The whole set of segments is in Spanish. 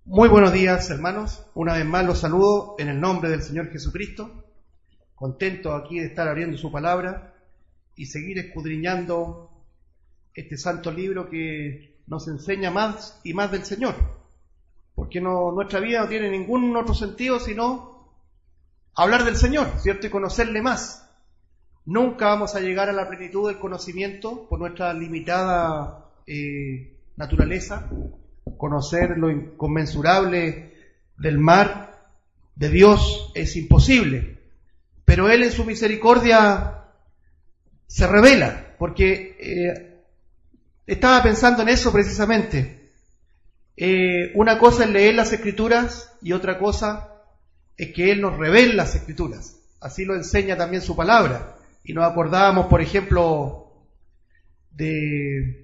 Muy buenos días, hermanos. Una vez más los saludo en el nombre del Señor Jesucristo. Contento aquí de estar abriendo su palabra y seguir escudriñando este santo libro que nos enseña más y más del Señor. Porque nuestra vida no tiene ningún otro sentido sino hablar del Señor, ¿cierto? Y conocerle más. Nunca vamos a llegar a la plenitud del conocimiento por nuestra limitada naturaleza. Conocer lo inconmensurable del mar de Dios es imposible, pero Él en su misericordia se revela, porque estaba pensando en eso precisamente. Una cosa es leer las Escrituras y otra cosa es que Él nos revela las Escrituras. Así lo enseña también su palabra. Y nos acordábamos, por ejemplo, de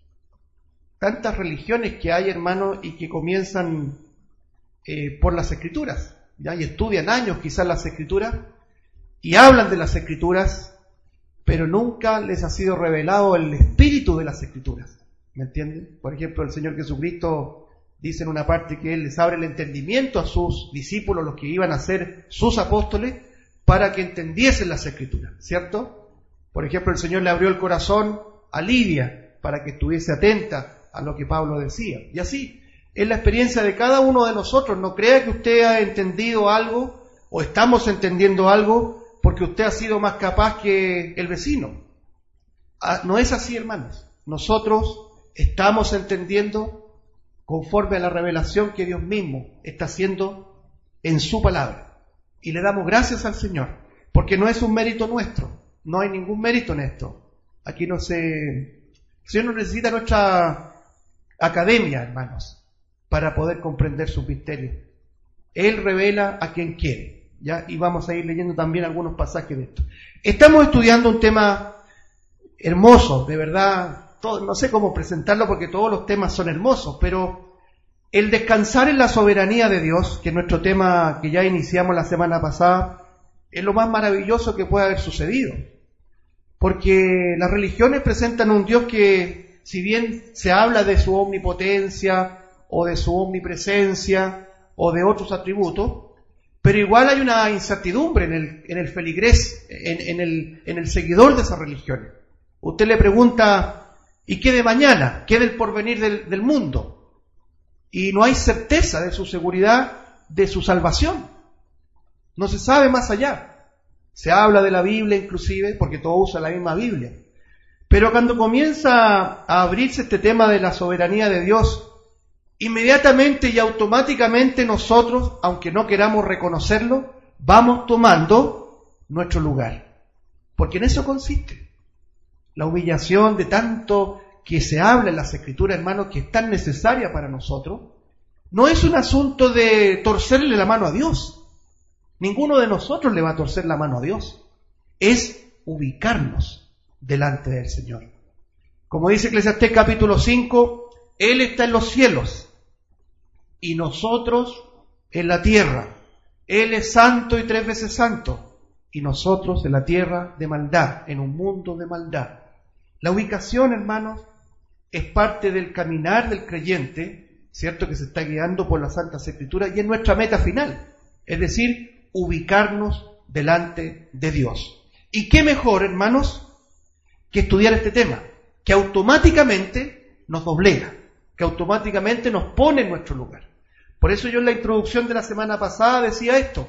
tantas religiones que hay, hermanos, y que comienzan por las Escrituras, ¿ya? Y estudian años quizás las Escrituras, y hablan de las Escrituras, pero nunca les ha sido revelado el espíritu de las Escrituras, ¿me entienden? Por ejemplo, el Señor Jesucristo dice en una parte que Él les abre el entendimiento a sus discípulos, los que iban a ser sus apóstoles, para que entendiesen las Escrituras, ¿cierto? Por ejemplo, el Señor le abrió el corazón a Lidia, para que estuviese atenta a lo que Pablo decía. Y así, es la experiencia de cada uno de nosotros. No crea que usted ha entendido algo, o estamos entendiendo algo, porque usted ha sido más capaz que el vecino. No es así, hermanos. Nosotros estamos entendiendo conforme a la revelación que Dios mismo está haciendo en su palabra. Y le damos gracias al Señor, porque no es un mérito nuestro. No hay ningún mérito en esto. Aquí no se... El Señor no necesita nuestra academia, hermanos, para poder comprender sus misterios. Él revela a quien quiere, ¿ya? Y vamos a ir leyendo también algunos pasajes de esto. Estamos estudiando un tema hermoso, de verdad, no sé cómo presentarlo porque todos los temas son hermosos, pero el descansar en la soberanía de Dios, que es nuestro tema que ya iniciamos la semana pasada, es lo más maravilloso que puede haber sucedido. Porque las religiones presentan un Dios que, si bien se habla de su omnipotencia o de su omnipresencia o de otros atributos, pero igual hay una incertidumbre en el feligrés, en el seguidor de esas religiones. Usted le pregunta, ¿y qué de mañana? ¿Qué del porvenir del mundo? Y no hay certeza de su seguridad, de su salvación. No se sabe más allá. Se habla de la Biblia inclusive, porque todos usan la misma Biblia. Pero cuando comienza a abrirse este tema de la soberanía de Dios, inmediatamente y automáticamente nosotros, aunque no queramos reconocerlo, vamos tomando nuestro lugar. Porque en eso consiste la humillación de tanto que se habla en las Escrituras, hermanos, que es tan necesaria para nosotros. No es un asunto de torcerle la mano a Dios. Ninguno de nosotros le va a torcer la mano a Dios. Es ubicarnos delante del Señor. Como dice Eclesiastés capítulo 5, Él está en los cielos y nosotros en la tierra. Él es santo y 3 veces santo y nosotros en la tierra de maldad, en un mundo de maldad. La ubicación, hermanos, es parte del caminar del creyente, cierto, que se está guiando por las Santas Escrituras y es nuestra meta final, es decir, ubicarnos delante de Dios. ¿Y qué mejor, hermanos, que estudiar este tema, que automáticamente nos doblega, que automáticamente nos pone en nuestro lugar? Por eso yo en la introducción de la semana pasada decía esto,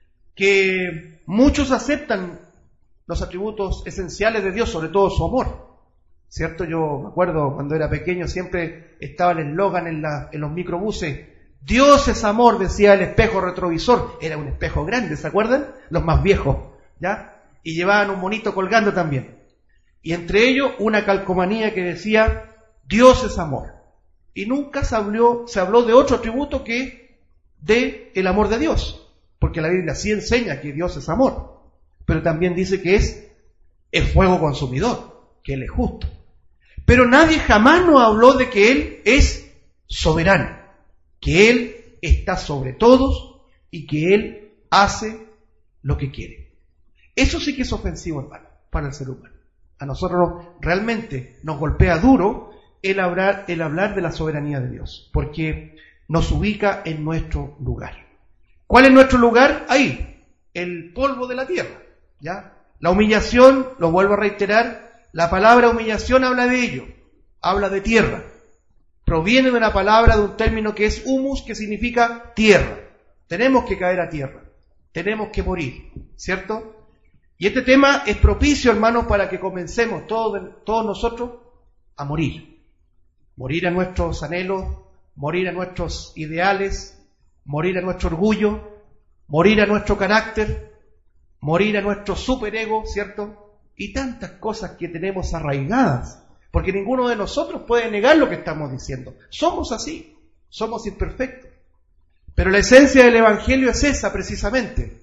que muchos aceptan los atributos esenciales de Dios, sobre todo su amor, ¿cierto? Yo me acuerdo cuando era pequeño siempre estaba el eslogan en los microbuses, Dios es amor, decía el espejo retrovisor, era un espejo grande, ¿se acuerdan? Los más viejos, ¿ya? Y llevaban un monito colgando también. Y entre ellos una calcomanía que decía, Dios es amor. Y nunca se habló de otro atributo que de el amor de Dios. Porque la Biblia sí enseña que Dios es amor. Pero también dice que es fuego consumidor, que Él es justo. Pero nadie jamás nos habló de que Él es soberano. Que Él está sobre todos y que Él hace lo que quiere. Eso sí que es ofensivo, hermano, para el ser humano. A nosotros realmente nos golpea duro el hablar de la soberanía de Dios, porque nos ubica en nuestro lugar. ¿Cuál es nuestro lugar? Ahí, el polvo de la tierra, ¿ya? La humillación, lo vuelvo a reiterar, la palabra humillación habla de ello, habla de tierra. Proviene de una palabra, de un término que es humus, que significa tierra. Tenemos que caer a tierra, tenemos que morir, ¿cierto? Y este tema es propicio, hermanos, para que comencemos todos nosotros a morir. Morir a nuestros anhelos, morir a nuestros ideales, morir a nuestro orgullo, morir a nuestro carácter, morir a nuestro superego, ¿cierto? Y tantas cosas que tenemos arraigadas, porque ninguno de nosotros puede negar lo que estamos diciendo. Somos así, somos imperfectos. Pero la esencia del Evangelio es esa precisamente.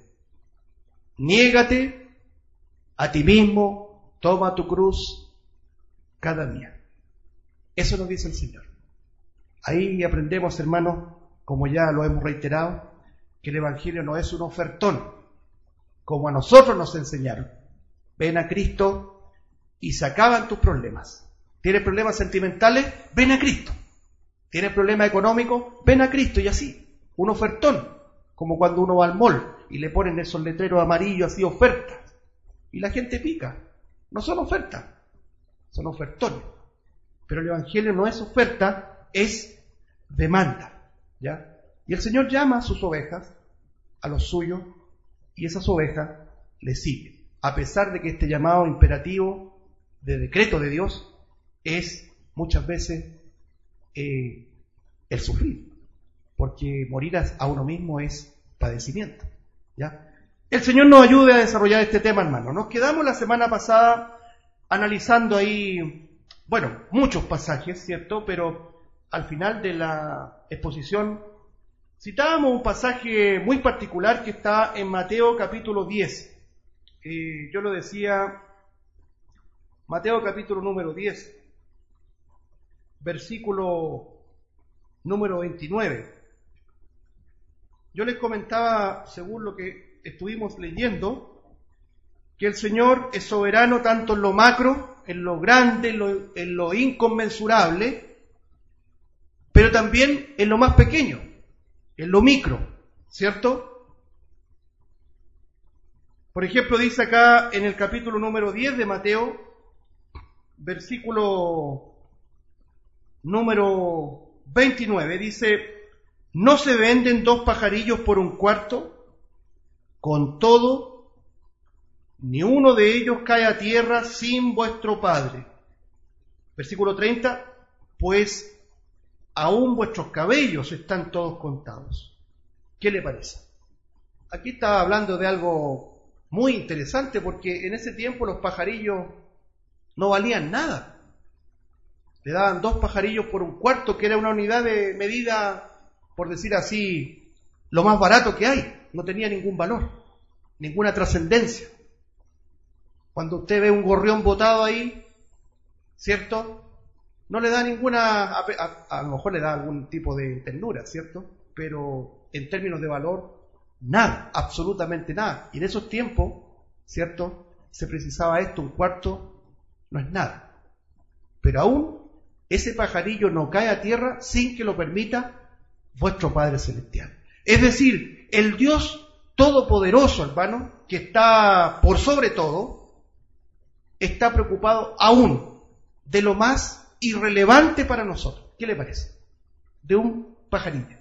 Niégate a ti mismo, toma tu cruz cada día. Eso nos dice el Señor. Ahí aprendemos, hermanos, como ya lo hemos reiterado, que el Evangelio no es un ofertón, como a nosotros nos enseñaron. Ven a Cristo y se acaban tus problemas. ¿Tienes problemas sentimentales? Ven a Cristo. ¿Tienes problemas económicos? Ven a Cristo, y así. Un ofertón, como cuando uno va al mall y le ponen esos letreros amarillos así, ofertas. Y la gente pica. No son ofertas, son ofertones. Pero el Evangelio no es oferta, es demanda, ¿ya? Y el Señor llama a sus ovejas, a los suyos, y esas ovejas le siguen. A pesar de que este llamado imperativo de decreto de Dios es muchas veces el sufrir. Porque morir a uno mismo es padecimiento, ¿ya? El Señor nos ayude a desarrollar este tema, hermano. Nos quedamos la semana pasada analizando ahí, muchos pasajes, ¿cierto? Pero al final de la exposición citábamos un pasaje muy particular que está en Mateo capítulo 10. Yo lo decía, Mateo capítulo número 10, versículo número 29. Yo les comentaba, según lo que estuvimos leyendo, que el Señor es soberano tanto en lo macro, en lo grande, en lo inconmensurable, pero también en lo más pequeño, en lo micro, ¿cierto? Por ejemplo, dice acá en el capítulo número 10 de Mateo, versículo número 29, dice: ¿no se venden 2 pajarillos por un cuarto? Con todo, ni uno de ellos cae a tierra sin vuestro Padre. Versículo 30, pues aún vuestros cabellos están todos contados. ¿Qué le parece? Aquí está hablando de algo muy interesante, porque en ese tiempo los pajarillos no valían nada. Le daban 2 pajarillos por un cuarto, que era una unidad de medida, por decir así, lo más barato que hay. No tenía ningún valor, ninguna trascendencia. Cuando usted ve un gorrión botado ahí, ¿cierto? No le da ninguna, a lo mejor le da algún tipo de ternura, ¿cierto? Pero en términos de valor, nada, absolutamente nada. Y en esos tiempos, ¿cierto? Se precisaba esto, un cuarto no es nada. Pero aún ese pajarillo no cae a tierra sin que lo permita vuestro Padre Celestial. Es decir, el Dios Todopoderoso, hermano, que está por sobre todo, está preocupado aún de lo más irrelevante para nosotros. ¿Qué le parece? De un pajarillo.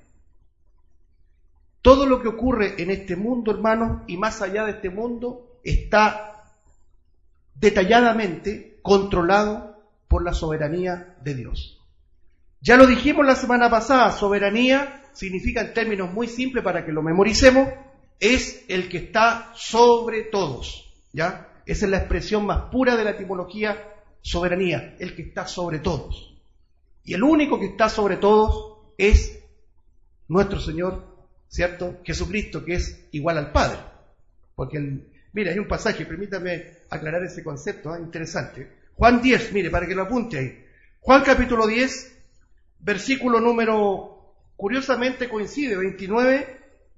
Todo lo que ocurre en este mundo, hermano, y más allá de este mundo, está detalladamente controlado por la soberanía de Dios. Ya lo dijimos la semana pasada, soberanía significa, en términos muy simples para que lo memoricemos, es el que está sobre todos, ¿ya? Esa es la expresión más pura de la etimología, soberanía, el que está sobre todos. Y el único que está sobre todos es nuestro Señor, ¿cierto? Jesucristo, que es igual al Padre. Porque, mira, hay un pasaje, permítame aclarar ese concepto, interesante. Juan 10, mire, para que lo apunte ahí. Juan capítulo 10, versículo número, curiosamente coincide, 29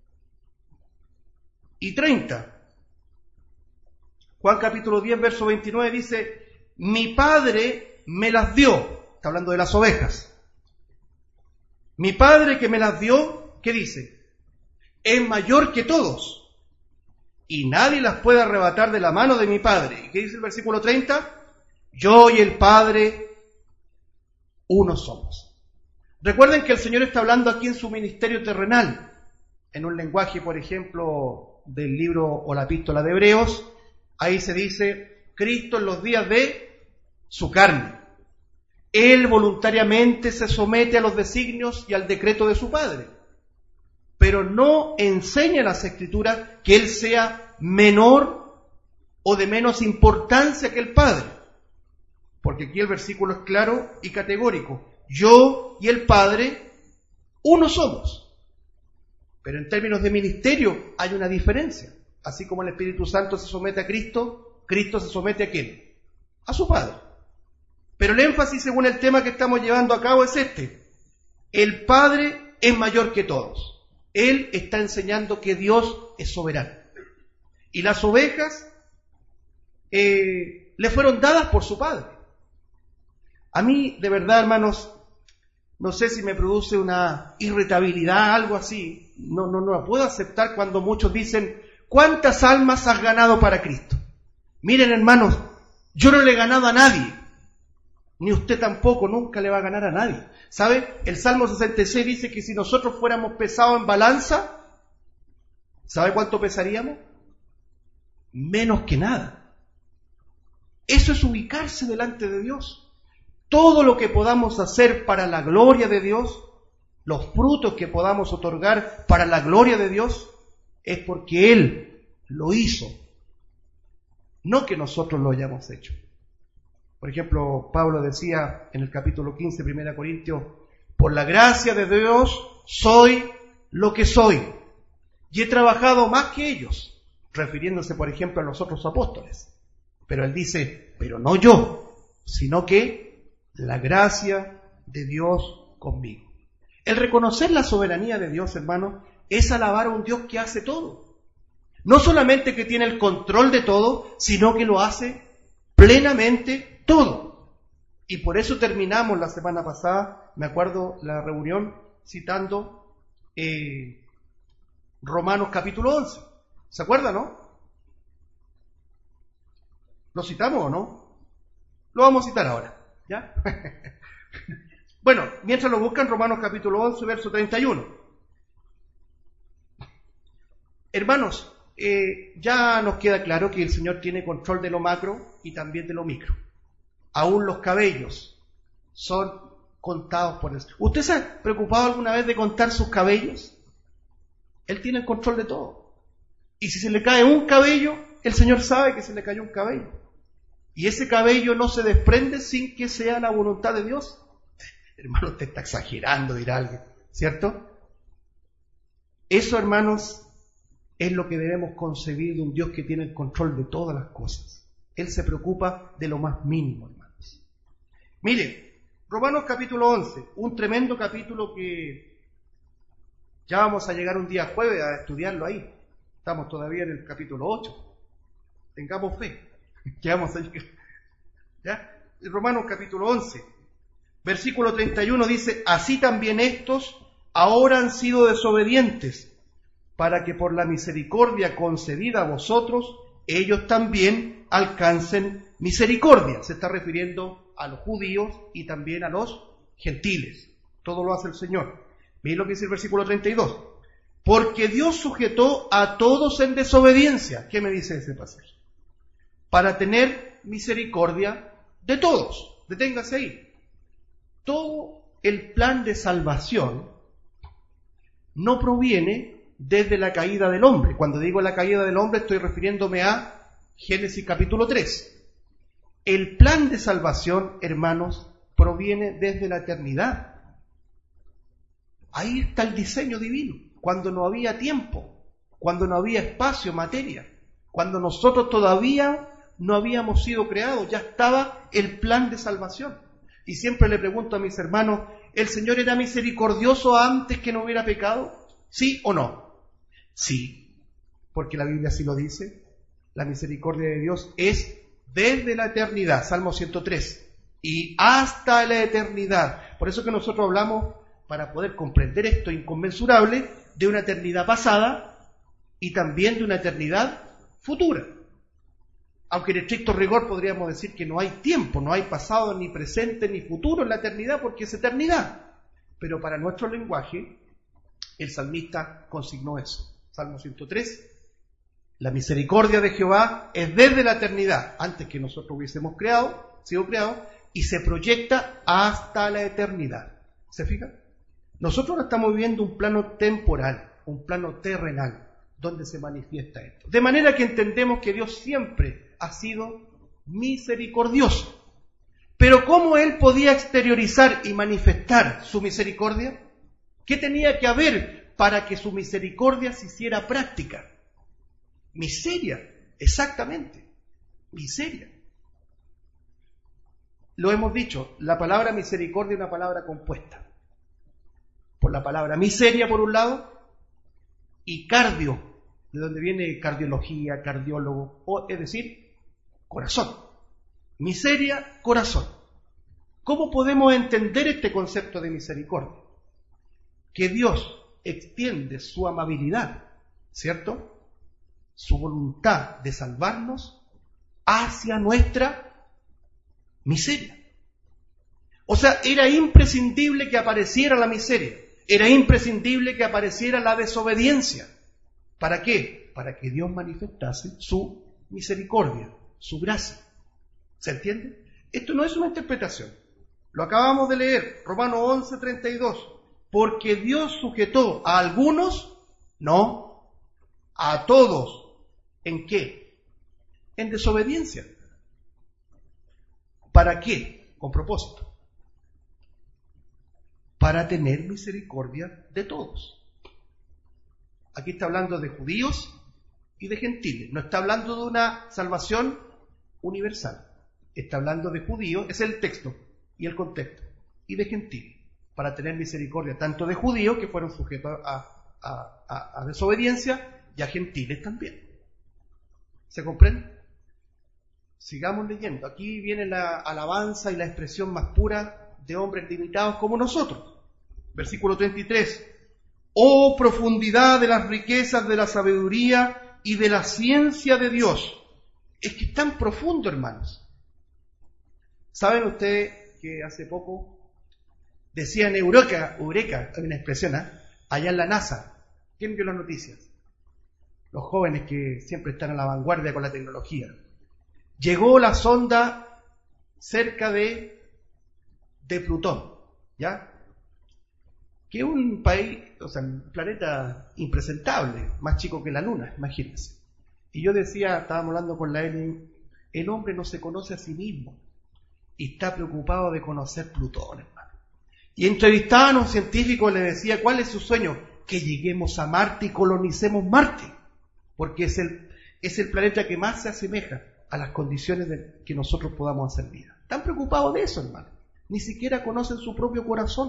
y 30. Juan capítulo 10, verso 29 dice: mi Padre me las dio. Está hablando de las ovejas. Mi Padre que me las dio, ¿qué dice? Es mayor que todos, y nadie las puede arrebatar de la mano de mi Padre. ¿Y qué dice el versículo 30? Yo y el Padre, uno somos. Recuerden que el Señor está hablando aquí en su ministerio terrenal, en un lenguaje, por ejemplo, del libro o la epístola de Hebreos. Ahí se dice, Cristo en los días de su carne. Él voluntariamente se somete a los designios y al decreto de su Padre, pero no enseña en las Escrituras que Él sea menor o de menos importancia que el Padre, porque aquí el versículo es claro y categórico. Yo y el Padre, uno somos. Pero en términos de ministerio hay una diferencia. Así como el Espíritu Santo se somete a Cristo, Cristo se somete ¿a quién? A su Padre. Pero el énfasis según el tema que estamos llevando a cabo es este. El Padre es mayor que todos. Él está enseñando que Dios es soberano. Y las ovejas le fueron dadas por su Padre. A mí, de verdad, hermanos, no sé si me produce una irritabilidad, algo así. No la puedo aceptar cuando muchos dicen, ¿cuántas almas has ganado para Cristo? Miren, hermanos, yo no le he ganado a nadie. Ni usted tampoco, nunca le va a ganar a nadie. ¿Sabe? El Salmo 66 dice que si nosotros fuéramos pesados en balanza, ¿sabe cuánto pesaríamos? Menos que nada. Eso es ubicarse delante de Dios. Todo lo que podamos hacer para la gloria de Dios, los frutos que podamos otorgar para la gloria de Dios, es porque Él lo hizo, no que nosotros lo hayamos hecho. Por ejemplo, Pablo decía en el capítulo 15, 1 Corintios, por la gracia de Dios soy lo que soy, y he trabajado más que ellos, refiriéndose, por ejemplo, a los otros apóstoles. Pero él dice, pero no yo, sino que la gracia de Dios conmigo. El reconocer la soberanía de Dios, hermano, es alabar a un Dios que hace todo. No solamente que tiene el control de todo, sino que lo hace plenamente todo. Y por eso terminamos la semana pasada, me acuerdo, la reunión citando Romanos capítulo 11. ¿Se acuerdan, no? ¿Lo citamos o no? Lo vamos a citar ahora, ¿ya? Bueno, mientras lo buscan, Romanos capítulo 11, verso 31. Hermanos, ya nos queda claro que el Señor tiene control de lo macro y también de lo micro. Aún los cabellos son contados por Él. ¿Usted se ha preocupado alguna vez de contar sus cabellos? Él tiene el control de todo. Y si se le cae un cabello, el Señor sabe que se le cayó un cabello. Y ese cabello no se desprende sin que sea la voluntad de Dios. Hermano, usted está exagerando, dirá alguien, ¿cierto? Eso, hermanos, es lo que debemos concebir de un Dios que tiene el control de todas las cosas. Él se preocupa de lo más mínimo, hermanos. Mire, Romanos capítulo 11, un tremendo capítulo que ya vamos a llegar un día jueves a estudiarlo ahí. Estamos todavía en el capítulo 8. Tengamos fe, que vamos a llegar. ¿Ya? Romanos capítulo 11, versículo 31 dice, así también estos ahora han sido desobedientes, para que por la misericordia concedida a vosotros, ellos también alcancen misericordia. Se está refiriendo a los judíos y también a los gentiles. Todo lo hace el Señor. Miren lo que dice el versículo 32. Porque Dios sujetó a todos en desobediencia. ¿Qué me dice ese pasaje? Para tener misericordia de todos. Deténgase ahí. Todo el plan de salvación no proviene desde la caída del hombre. Cuando digo la caída del hombre estoy refiriéndome a Génesis capítulo 3. El plan de salvación, hermanos, proviene desde la eternidad. Ahí está el diseño divino. Cuando no había tiempo, cuando no había espacio, materia, cuando nosotros todavía no habíamos sido creados, ya estaba el plan de salvación. Y siempre le pregunto a mis hermanos, ¿el Señor era misericordioso antes que no hubiera pecado? ¿Sí o no? Sí, porque la Biblia así lo dice. La misericordia de Dios es desde la eternidad, Salmo 103, y hasta la eternidad. Por eso que nosotros hablamos para poder comprender esto inconmensurable de una eternidad pasada y también de una eternidad futura. Aunque en estricto rigor podríamos decir que no hay tiempo, no hay pasado, ni presente, ni futuro en la eternidad, porque es eternidad. Pero para nuestro lenguaje, el salmista consignó eso. Salmo 103, la misericordia de Jehová es desde la eternidad, antes que nosotros hubiésemos sido creados, y se proyecta hasta la eternidad. ¿Se fijan? Nosotros ahora estamos viviendo un plano temporal, un plano terrenal, donde se manifiesta esto. De manera que entendemos que Dios siempre ha sido misericordioso. Pero ¿cómo Él podía exteriorizar y manifestar su misericordia? ¿Qué tenía que haber para que su misericordia se hiciera práctica? Miseria, exactamente, miseria. Lo hemos dicho, la palabra misericordia es una palabra compuesta por la palabra miseria por un lado y cardio, de donde viene cardiología, cardiólogo, es decir, corazón. Miseria, corazón. ¿Cómo podemos entender este concepto de misericordia? Que Dios extiende su amabilidad, ¿cierto? Su voluntad de salvarnos hacia nuestra miseria. O sea, era imprescindible que apareciera la miseria, era imprescindible que apareciera la desobediencia. ¿Para qué? Para que Dios manifestase su misericordia, su gracia. ¿Se entiende? Esto no es una interpretación. Lo acabamos de leer, Romanos 11:32. Porque Dios sujetó a algunos, no, a todos. ¿En qué? En desobediencia. ¿Para qué? Con propósito. Para tener misericordia de todos. Aquí está hablando de judíos y de gentiles. No está hablando de una salvación universal. Está hablando de judíos, es el texto y el contexto, y de gentiles, para tener misericordia tanto de judíos que fueron sujetos a desobediencia y a gentiles también. ¿Se comprende? Sigamos leyendo. Aquí viene la alabanza y la expresión más pura de hombres limitados como nosotros. Versículo 33. Oh profundidad de las riquezas de la sabiduría y de la ciencia de Dios. Es que es tan profundo, hermanos. ¿Saben ustedes que hace poco decían Eureka, hay una expresión, allá en la NASA? ¿Quién vio las noticias? Los jóvenes que siempre están a la vanguardia con la tecnología. Llegó la sonda cerca de Plutón, ¿ya? Que es un país, o sea, un planeta impresentable, más chico que la Luna, imagínense. Y yo decía, estábamos hablando con la Ellen, el hombre no se conoce a sí mismo y está preocupado de conocer Plutón, hermano. Y entrevistaban a un científico y le decía, ¿cuál es su sueño? Que lleguemos a Marte y colonicemos Marte, porque es el planeta que más se asemeja a las condiciones de que nosotros podamos hacer vida. Están preocupados de eso, hermano. Ni siquiera conocen su propio corazón.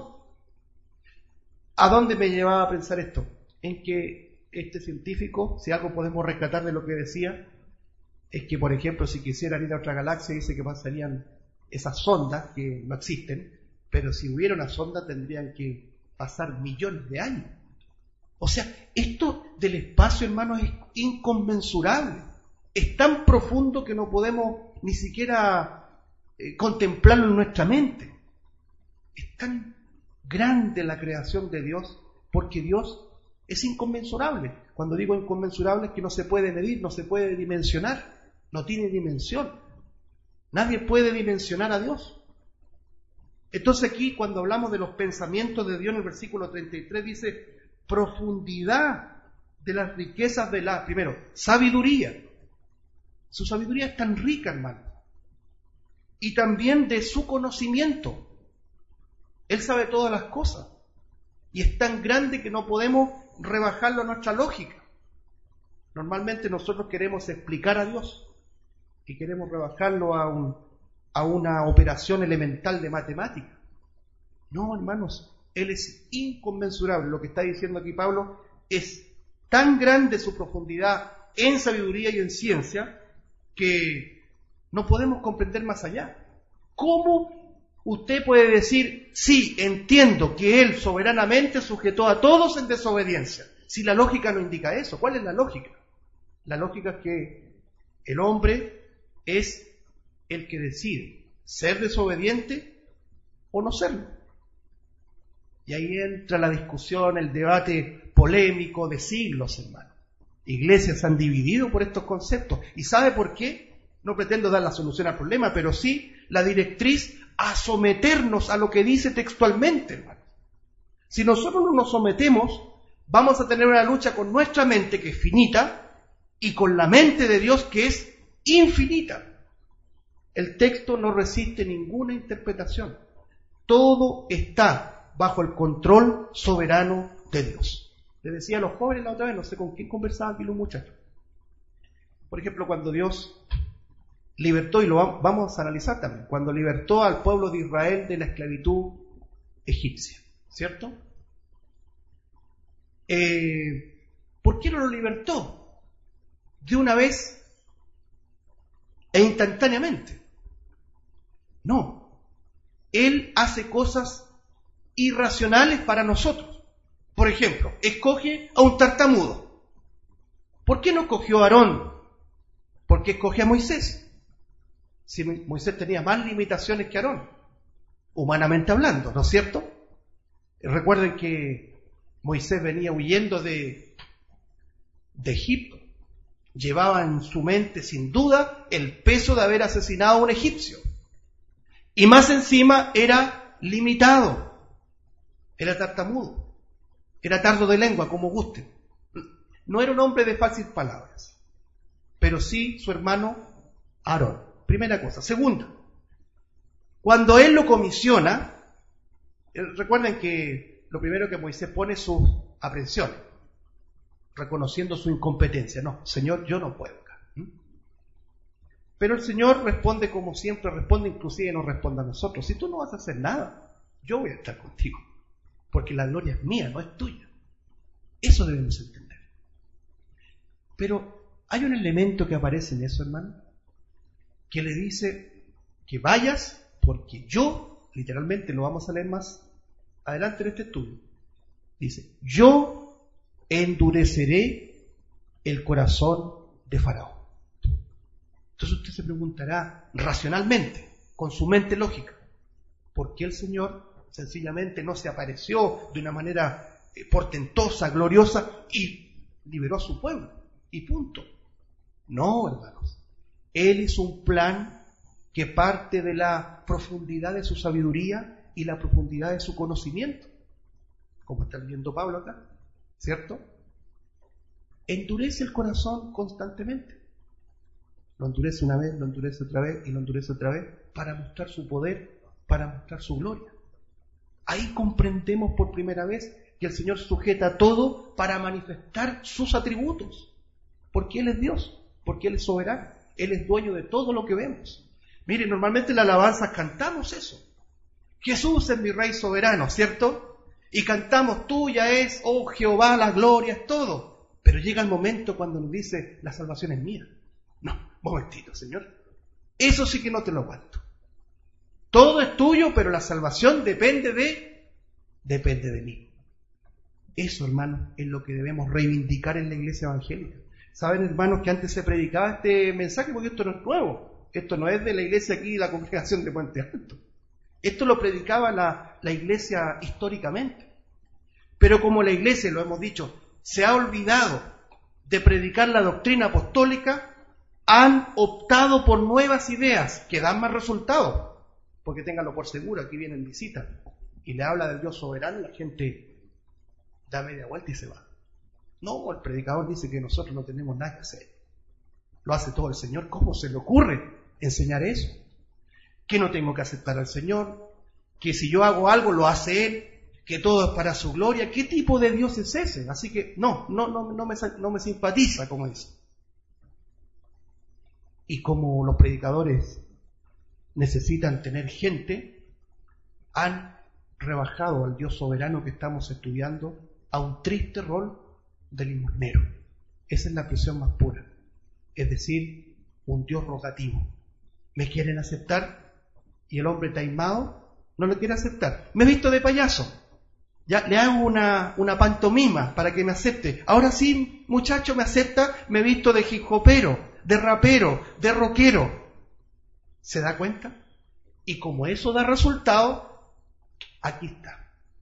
¿A dónde me llevaba a pensar esto? En que este científico, si algo podemos rescatar de lo que decía, es que, por ejemplo, si quisieran ir a otra galaxia, dice que pasarían esas sondas que no existen, pero si hubiera una sonda tendrían que pasar millones de años. O sea, esto del espacio, hermanos, es inconmensurable. Es tan profundo que no podemos ni siquiera contemplarlo en nuestra mente. Es tan grande la creación de Dios, porque Dios es inconmensurable. Cuando digo inconmensurable es que no se puede medir, no se puede dimensionar, no tiene dimensión. Nadie puede dimensionar a Dios. Entonces aquí cuando hablamos de los pensamientos de Dios en el versículo 33 dice profundidad de las riquezas de la, primero, sabiduría. Su sabiduría es tan rica, hermano. Y también de su conocimiento. Él sabe todas las cosas. Y es tan grande que no podemos rebajarlo a nuestra lógica. Normalmente nosotros queremos explicar a Dios y queremos rebajarlo a una operación elemental de matemática. No, hermanos, Él es inconmensurable. Lo que está diciendo aquí Pablo es tan grande su profundidad en sabiduría y en ciencia que no podemos comprender más allá. ¿Cómo usted puede decir, sí, entiendo que Él soberanamente sujetó a todos en desobediencia. Si la lógica no indica eso, ¿cuál es la lógica? La lógica es que el hombre es el que decide ser desobediente o no serlo. Y ahí entra la discusión, el debate polémico de siglos, hermano. Iglesias se han dividido por estos conceptos. ¿Y sabe por qué? No pretendo dar la solución al problema, pero sí la directriz a someternos a lo que dice textualmente, hermano. Si nosotros no nos sometemos, vamos a tener una lucha con nuestra mente, que es finita, y con la mente de Dios, que es infinita. El texto no resiste ninguna interpretación. Todo está bajo el control soberano de Dios. Les decía a los jóvenes la otra vez, no sé con quién conversaban aquí los muchachos. Por ejemplo, cuando Dios libertó, y lo vamos a analizar también, cuando libertó al pueblo de Israel de la esclavitud egipcia, ¿cierto? ¿Por qué no lo libertó de una vez e instantáneamente? No, Él hace cosas irracionales para nosotros. Por ejemplo, escoge a un tartamudo. ¿Por qué no escogió a Aarón? ¿Por qué escoge a Moisés? Si Moisés tenía más limitaciones que Aarón, humanamente hablando, ¿no es cierto? Recuerden que Moisés venía huyendo de Egipto. Llevaba en su mente, sin duda, el peso de haber asesinado a un egipcio. Y más encima era limitado, era tartamudo, era tardo de lengua, como guste. No era un hombre de fáciles palabras, pero sí su hermano Aarón. Primera cosa. Segunda, cuando él lo comisiona, recuerden que lo primero que Moisés pone es sus aprensiones, reconociendo su incompetencia. No, Señor, yo no puedo acá. Pero el Señor responde como siempre responde, inclusive nos responde a nosotros. Si tú no vas a hacer nada, yo voy a estar contigo, porque la gloria es mía, no es tuya. Eso debemos entender. Pero hay un elemento que aparece en eso, hermano, que le dice que vayas porque yo, literalmente lo vamos a leer más adelante en este estudio, dice, yo endureceré el corazón de Faraón. Entonces usted se preguntará racionalmente, con su mente lógica, ¿por qué el Señor sencillamente no se apareció de una manera portentosa, gloriosa y liberó a su pueblo? Y punto. No, hermanos. Él hizo un plan que parte de la profundidad de su sabiduría y la profundidad de su conocimiento, como está leyendo Pablo acá, ¿cierto? Endurece el corazón constantemente. Lo endurece una vez, lo endurece otra vez y lo endurece otra vez para mostrar su poder, para mostrar su gloria. Ahí comprendemos por primera vez que el Señor sujeta todo para manifestar sus atributos, porque Él es Dios, porque Él es soberano, Él es dueño de todo lo que vemos. Miren, normalmente en la alabanza cantamos eso. Jesús es mi Rey soberano, ¿cierto? Y cantamos, tuya es, oh Jehová, la gloria es todo. Pero llega el momento cuando nos dice, la salvación es mía. No, momentito, Señor. Eso sí que no te lo aguanto. Todo es tuyo, pero la salvación depende de mí. Eso, hermano, es lo que debemos reivindicar en la iglesia evangélica. Saben, hermanos, que antes se predicaba este mensaje, porque esto no es nuevo. Esto no es de la iglesia aquí, de la congregación de Puente Alto. Esto lo predicaba la iglesia históricamente. Pero como la iglesia, lo hemos dicho, se ha olvidado de predicar la doctrina apostólica, han optado por nuevas ideas que dan más resultados. Porque ténganlo por seguro, aquí vienen visitas y le habla del Dios soberano, la gente da media vuelta y se va. No, el predicador dice que nosotros no tenemos nada que hacer. Lo hace todo el Señor. ¿Cómo se le ocurre enseñar eso? Que no tengo que aceptar al Señor, que si yo hago algo lo hace Él, que todo es para su gloria. ¿Qué tipo de Dios es ese? Así que no me simpatiza como dice. Y como los predicadores necesitan tener gente, han rebajado al Dios soberano que estamos estudiando a un triste rol de limosnero. Esa es la expresión más pura. Es decir, un Dios rogativo. ¿Me quieren aceptar? Y el hombre taimado no lo quiere aceptar. Me he visto de payaso, ya le hago una pantomima para que me acepte. Ahora sí, muchacho, me acepta, me he visto de hip hopero, de rapero, de rockero. ¿Se da cuenta? Y como eso da resultado, aquí está.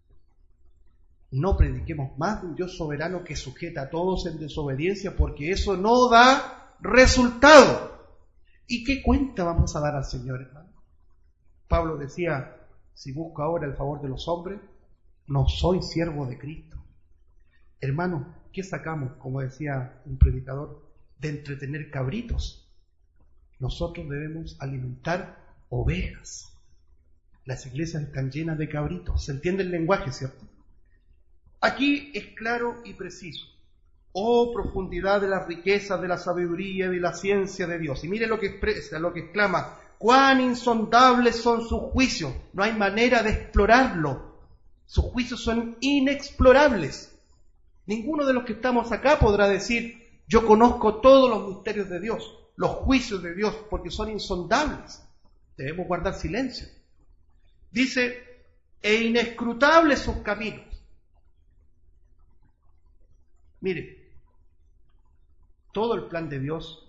No prediquemos más de un Dios soberano que sujeta a todos en desobediencia, porque eso no da resultado. ¿Y qué cuenta vamos a dar al Señor, hermano? Pablo decía, si busco ahora el favor de los hombres, no soy siervo de Cristo. Hermano, ¿qué sacamos, como decía un predicador, de entretener cabritos? Nosotros debemos alimentar ovejas. Las iglesias están llenas de cabritos. ¿Se entiende el lenguaje, cierto? Aquí es claro y preciso. Oh, profundidad de las riquezas, de la sabiduría y de la ciencia de Dios. Y mire lo que expresa, lo que exclama. Cuán insondables son sus juicios. No hay manera de explorarlo. Sus juicios son inexplorables. Ninguno de los que estamos acá podrá decir, yo conozco todos los misterios de Dios, los juicios de Dios, porque son insondables. Debemos guardar silencio. Dice, e inescrutables sus caminos. Mire, todo el plan de Dios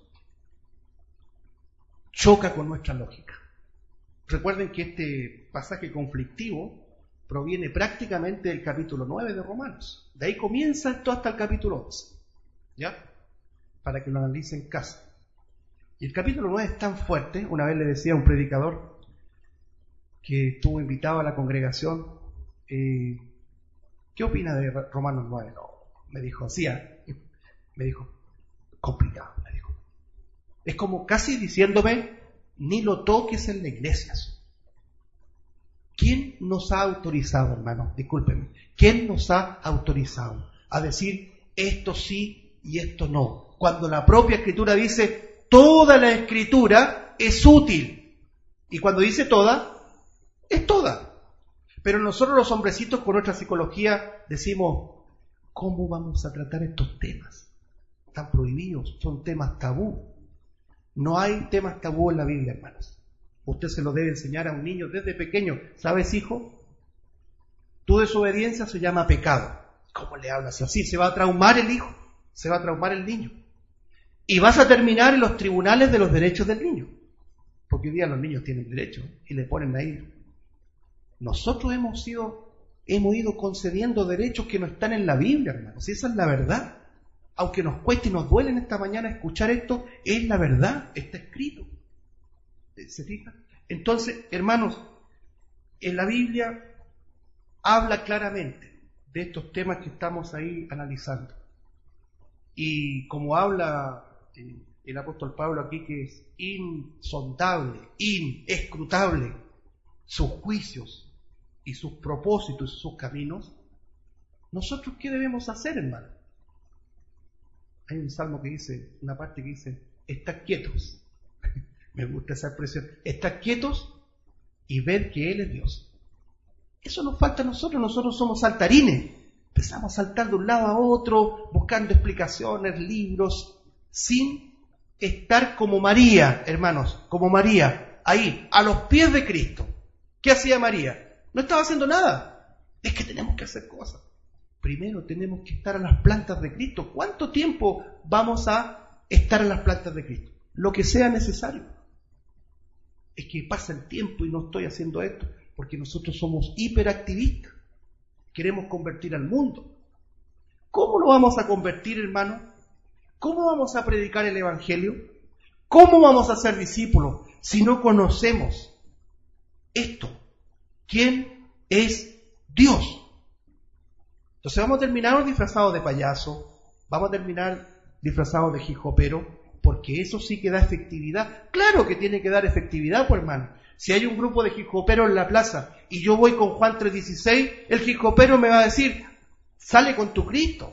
choca con nuestra lógica. Recuerden que este pasaje conflictivo proviene prácticamente del capítulo 9 de Romanos. De ahí comienza esto hasta el capítulo 11. ¿Ya? Para que lo analicen en casa. Y el capítulo 9 es tan fuerte, una vez le decía a un predicador que estuvo invitado a la congregación, ¿qué opina de Romanos 9? No, me dijo, sí, me dijo, complicado, me dijo. Es como casi diciéndome, ni lo toques en la iglesia. ¿Quién nos ha autorizado, hermano? Discúlpenme. ¿Quién nos ha autorizado a decir esto sí y esto no? Cuando la propia Escritura dice, toda la Escritura es útil. Y cuando dice toda, es toda. Pero nosotros los hombrecitos con nuestra psicología decimos, ¿cómo vamos a tratar estos temas? Están prohibidos, son temas tabú. No hay temas tabú en la Biblia, hermanos. Usted se lo debe enseñar a un niño desde pequeño. ¿Sabes, hijo? Tu desobediencia se llama pecado. ¿Cómo le hablas así? Se va a traumar el hijo, se va a traumar el niño. Y vas a terminar en los tribunales de los derechos del niño. Porque hoy día los niños tienen derechos y le ponen ahí. Nosotros hemos ido concediendo derechos que no están en la Biblia, hermanos. Y esa es la verdad. Aunque nos cueste y nos duele en esta mañana escuchar esto, es la verdad, está escrito. ¿Se fija? Entonces, hermanos, en la Biblia habla claramente de estos temas que estamos ahí analizando. Y como habla el apóstol Pablo aquí, que es insondable, inescrutable, sus juicios y sus propósitos y sus caminos, ¿nosotros qué debemos hacer, hermano? Hay un salmo que dice, una parte que dice, estad quietos. Me gusta esa expresión. Estad quietos y ved que Él es Dios. Eso nos falta a nosotros. Nosotros somos saltarines. Empezamos a saltar de un lado a otro, buscando explicaciones, libros, sin estar como María, hermanos, como María, ahí, a los pies de Cristo. ¿Qué hacía María? No estaba haciendo nada. Es que tenemos que hacer cosas. Primero tenemos que estar a las plantas de Cristo. ¿Cuánto tiempo vamos a estar a las plantas de Cristo? Lo que sea necesario. Es que pasa el tiempo y no estoy haciendo esto, porque nosotros somos hiperactivistas. Queremos convertir al mundo. ¿Cómo lo vamos a convertir, hermano? ¿Cómo vamos a predicar el Evangelio? ¿Cómo vamos a ser discípulos si no conocemos esto? ¿Quién es Dios? Entonces vamos a terminar disfrazados de payaso, vamos a terminar disfrazados de jijopero, porque eso sí que da efectividad. Claro que tiene que dar efectividad, pues, hermano. Si hay un grupo de jijoperos en la plaza y yo voy con Juan 3:16, el jijopero me va a decir, sale con tu Cristo.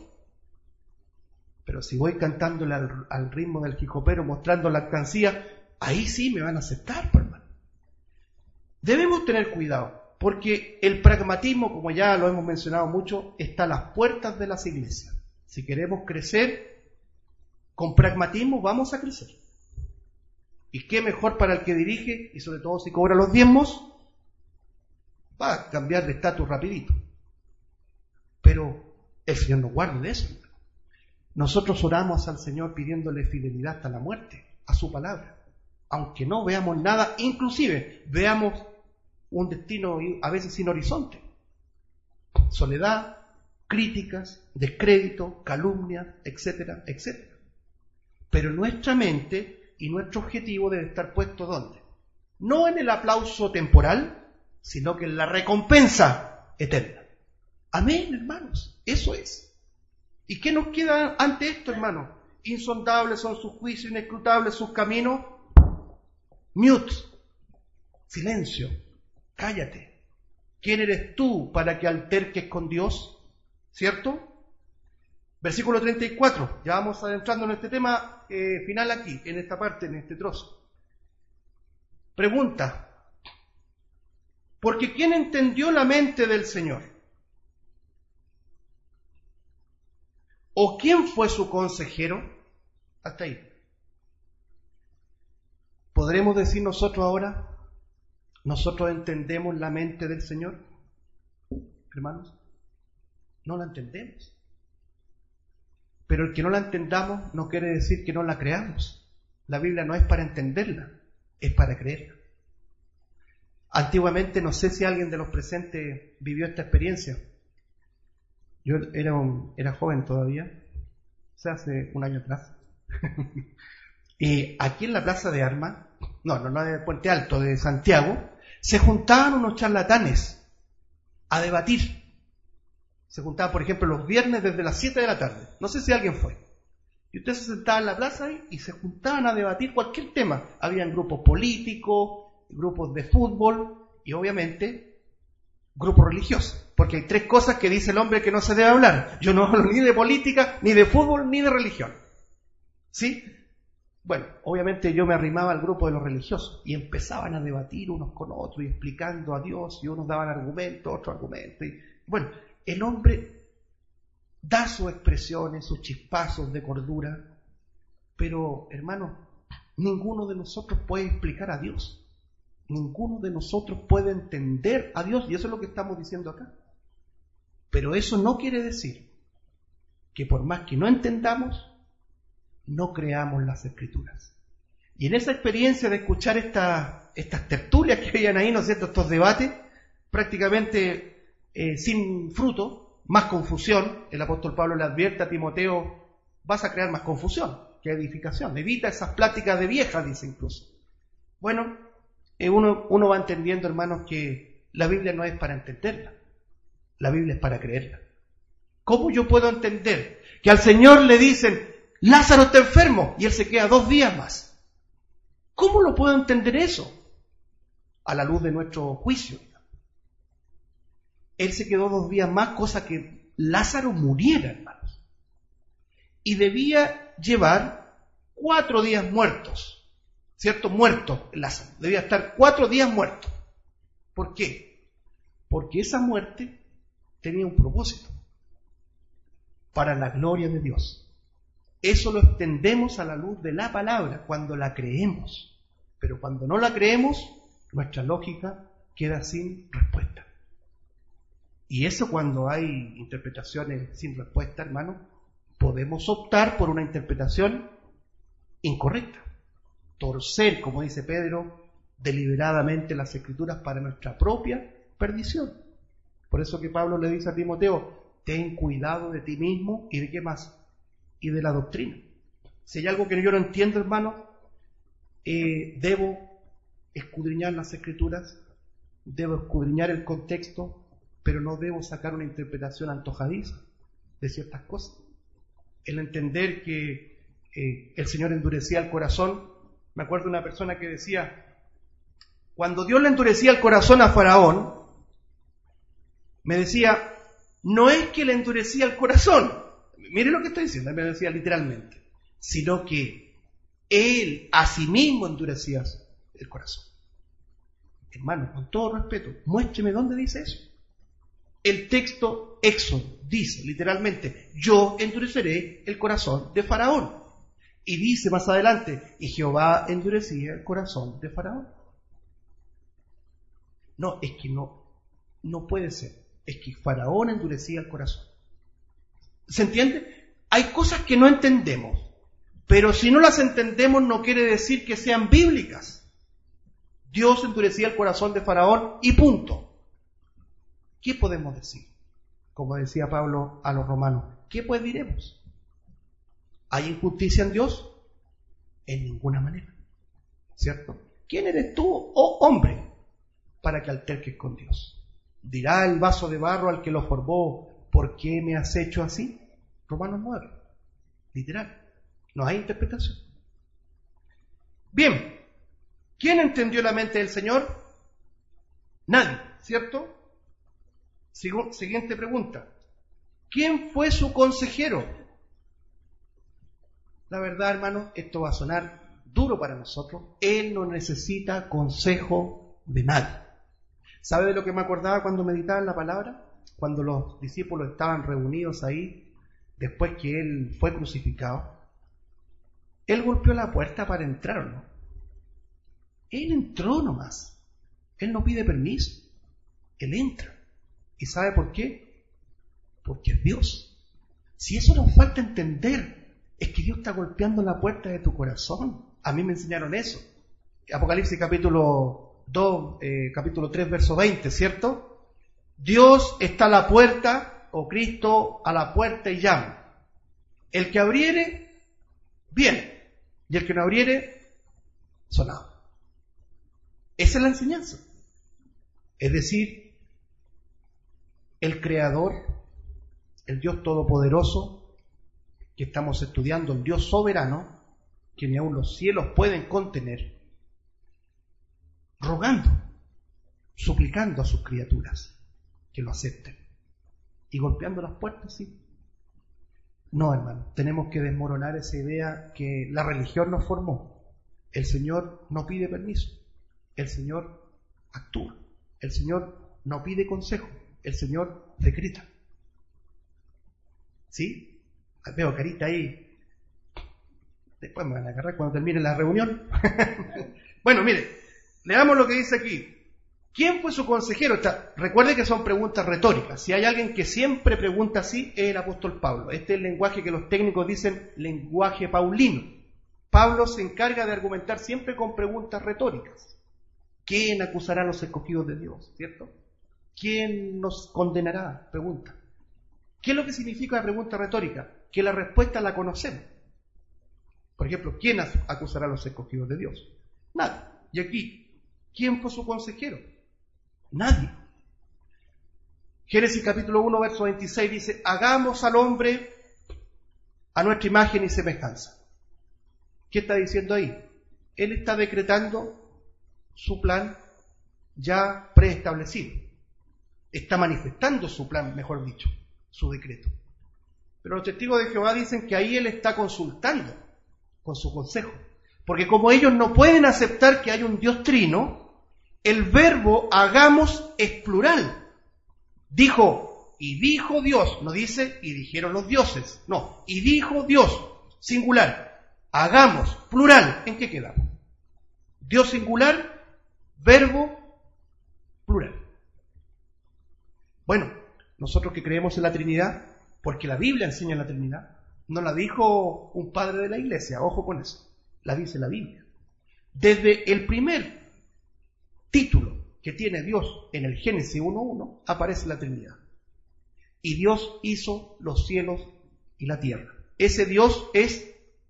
Pero si voy cantándole al ritmo del jijopero, mostrando la alcancía, ahí sí me van a aceptar, pues, hermano. Debemos tener cuidado, porque el pragmatismo, como ya lo hemos mencionado mucho, está a las puertas de las iglesias. Si queremos crecer con pragmatismo, vamos a crecer. ¿Y qué mejor para el que dirige, y sobre todo si cobra los diezmos? va a cambiar de estatus rapidito. Pero el Señor nos guarde de eso. Nosotros oramos al Señor pidiéndole fidelidad hasta la muerte, a su palabra. Aunque no veamos nada, inclusive veamos un destino a veces sin horizonte. Soledad, críticas, descrédito, calumnias, etcétera, etcétera. Pero nuestra mente y nuestro objetivo debe estar puesto ¿dónde? No en el aplauso temporal, sino que en la recompensa eterna. Amén, hermanos, eso es. ¿Y qué nos queda ante esto, hermanos? Insondables son sus juicios, inescrutables sus caminos. Mute, silencio, cállate. ¿Quién eres tú para que alterques con Dios? ¿Cierto? Versículo 34, ya vamos adentrando en este tema final aquí, en esta parte, en este trozo. Pregunta, porque ¿quién entendió la mente del Señor? ¿O quién fue su consejero? Hasta ahí. ¿Podremos decir nosotros ahora, nosotros entendemos la mente del Señor? Hermanos, no la entendemos. Pero el que no la entendamos no quiere decir que no la creamos. La Biblia no es para entenderla, es para creerla. Antiguamente, no sé si alguien de los presentes vivió esta experiencia. Yo era joven todavía, o sea, hace un año atrás. Y aquí en la Plaza de Armas, no de Puente Alto, de Santiago, se juntaban unos charlatanes a debatir. Se juntaban, por ejemplo, los viernes desde las 7 de la tarde. No sé si alguien fue. Y usted se sentaba en la plaza ahí y se juntaban a debatir cualquier tema. Habían grupos políticos, grupos de fútbol y obviamente grupos religiosos. Porque hay 3 cosas que dice el hombre que no se debe hablar. Yo no hablo ni de política, ni de fútbol, ni de religión. ¿Sí? Bueno, obviamente yo me arrimaba al grupo de los religiosos y empezaban a debatir unos con otros y explicando a Dios y unos daban argumentos, otros argumentos. Y, bueno, el hombre da sus expresiones, sus chispazos de cordura, pero, hermanos, ninguno de nosotros puede explicar a Dios. Ninguno de nosotros puede entender a Dios, y eso es lo que estamos diciendo acá. Pero eso no quiere decir que por más que no entendamos, no creamos las Escrituras. Y en esa experiencia de escuchar estas tertulias que habían ahí, ¿no es cierto?, estos debates, prácticamente sin fruto, más confusión, el apóstol Pablo le advierte a Timoteo, vas a crear más confusión que edificación, evita esas pláticas de viejas, dice incluso. Bueno, uno va entendiendo, hermanos, que la Biblia no es para entenderla, la Biblia es para creerla. ¿Cómo yo puedo entender que al Señor le dicen, Lázaro está enfermo, y él se queda 2 días más? ¿Cómo lo puedo entender eso? A la luz de nuestro juicio. Él se quedó 2 días más, cosa que Lázaro muriera, hermanos. Y debía llevar 4 días muertos, ¿cierto? Muerto Lázaro. Debía estar 4 días muerto. ¿Por qué? Porque esa muerte tenía un propósito. Para la gloria de Dios. Eso lo extendemos a la luz de la palabra cuando la creemos. Pero cuando no la creemos, nuestra lógica queda sin respuesta. Y eso cuando hay interpretaciones sin respuesta, hermano, podemos optar por una interpretación incorrecta. Torcer, como dice Pedro, deliberadamente las Escrituras para nuestra propia perdición. Por eso que Pablo le dice a Timoteo, ten cuidado de ti mismo y de qué más, y de la doctrina. Si hay algo que yo no entiendo, hermano, debo escudriñar las Escrituras, debo escudriñar el contexto, pero no debo sacar una interpretación antojadiza de ciertas cosas. El entender que el Señor endurecía el corazón, me acuerdo de una persona que decía, cuando Dios le endurecía el corazón a Faraón, me decía, no es que le endurecía el corazón, mire lo que estoy diciendo, me decía literalmente, sino que él a sí mismo endurecía el corazón. Hermano, con todo respeto, muéstreme dónde dice eso. El texto Éxodo dice literalmente, yo endureceré el corazón de Faraón. Y dice más adelante, y Jehová endurecía el corazón de Faraón. No, es que no. No puede ser. Es que Faraón endurecía el corazón. ¿Se entiende? Hay cosas que no entendemos, pero si no las entendemos no quiere decir que sean bíblicas. Dios endurecía el corazón de Faraón y punto. ¿Qué podemos decir? Como decía Pablo a los romanos, ¿qué pues diremos? ¿Hay injusticia en Dios? En ninguna manera. ¿Cierto? ¿Quién eres tú, oh hombre, para que alterques con Dios? ¿Dirá el vaso de barro al que lo formó, ¿por qué me has hecho así? Romanos 9. Literal. No hay interpretación. Bien. ¿Quién entendió la mente del Señor? Nadie, ¿cierto? Siguiente pregunta. ¿Quién fue su consejero? La verdad, hermano, esto va a sonar duro para nosotros. Él no necesita consejo de nadie. ¿Sabe de lo que me acordaba cuando meditaba en la palabra? Cuando los discípulos estaban reunidos ahí, después que Él fue crucificado. Él golpeó la puerta para entrar, ¿no? Él entró nomás. Él no pide permiso. Él entra. ¿Y sabe por qué? Porque es Dios. Si eso nos falta entender, es que Dios está golpeando la puerta de tu corazón. A mí me enseñaron eso. Apocalipsis capítulo 2, capítulo 3, verso 20, ¿cierto? Dios está a la puerta, o Cristo a la puerta y llama. El que abriere, viene. Y el que no abriere, sonado. Esa es la enseñanza. Es decir, el Creador, el Dios Todopoderoso, que estamos estudiando, el Dios soberano, que ni aun los cielos pueden contener, rogando, suplicando a sus criaturas que lo acepten y golpeando las puertas, sí. No, hermano, tenemos que desmoronar esa idea que la religión nos formó. El Señor no pide permiso, el Señor actúa, el Señor no pide consejo, el Señor decreta. ¿Sí? Veo carita ahí. Después me van a agarrar cuando termine la reunión. Bueno, mire, leamos lo que dice aquí. ¿Quién fue su consejero? Recuerde que son preguntas retóricas. Si hay alguien que siempre pregunta así, es el apóstol Pablo. Este es el lenguaje que los técnicos dicen lenguaje paulino. Pablo se encarga de argumentar siempre con preguntas retóricas. ¿Quién acusará a los escogidos de Dios? ¿Cierto? ¿Quién nos condenará? Pregunta. ¿Qué es lo que significa la pregunta retórica? Que la respuesta la conocemos. Por ejemplo, ¿quién acusará a los escogidos de Dios? Nadie. Y aquí, ¿quién fue su consejero? Nadie. Génesis capítulo 1, verso 26 dice, hagamos al hombre a nuestra imagen y semejanza. ¿Qué está diciendo ahí? Él está decretando su plan ya preestablecido. Está manifestando su plan, mejor dicho, su decreto. Pero los testigos de Jehová dicen que ahí él está consultando con su consejo. Porque como ellos no pueden aceptar que hay un Dios trino, el verbo hagamos es plural. Dijo, y dijo Dios, no dice, y dijeron los dioses. No, y dijo Dios, singular. Hagamos, plural. ¿En qué quedamos? Dios singular, verbo plural. Bueno, nosotros que creemos en la Trinidad, porque la Biblia enseña la Trinidad, no la dijo un padre de la iglesia, ojo con eso, la dice la Biblia. Desde el primer título que tiene Dios en el Génesis 1.1 aparece la Trinidad. Y Dios hizo los cielos y la tierra. Ese Dios es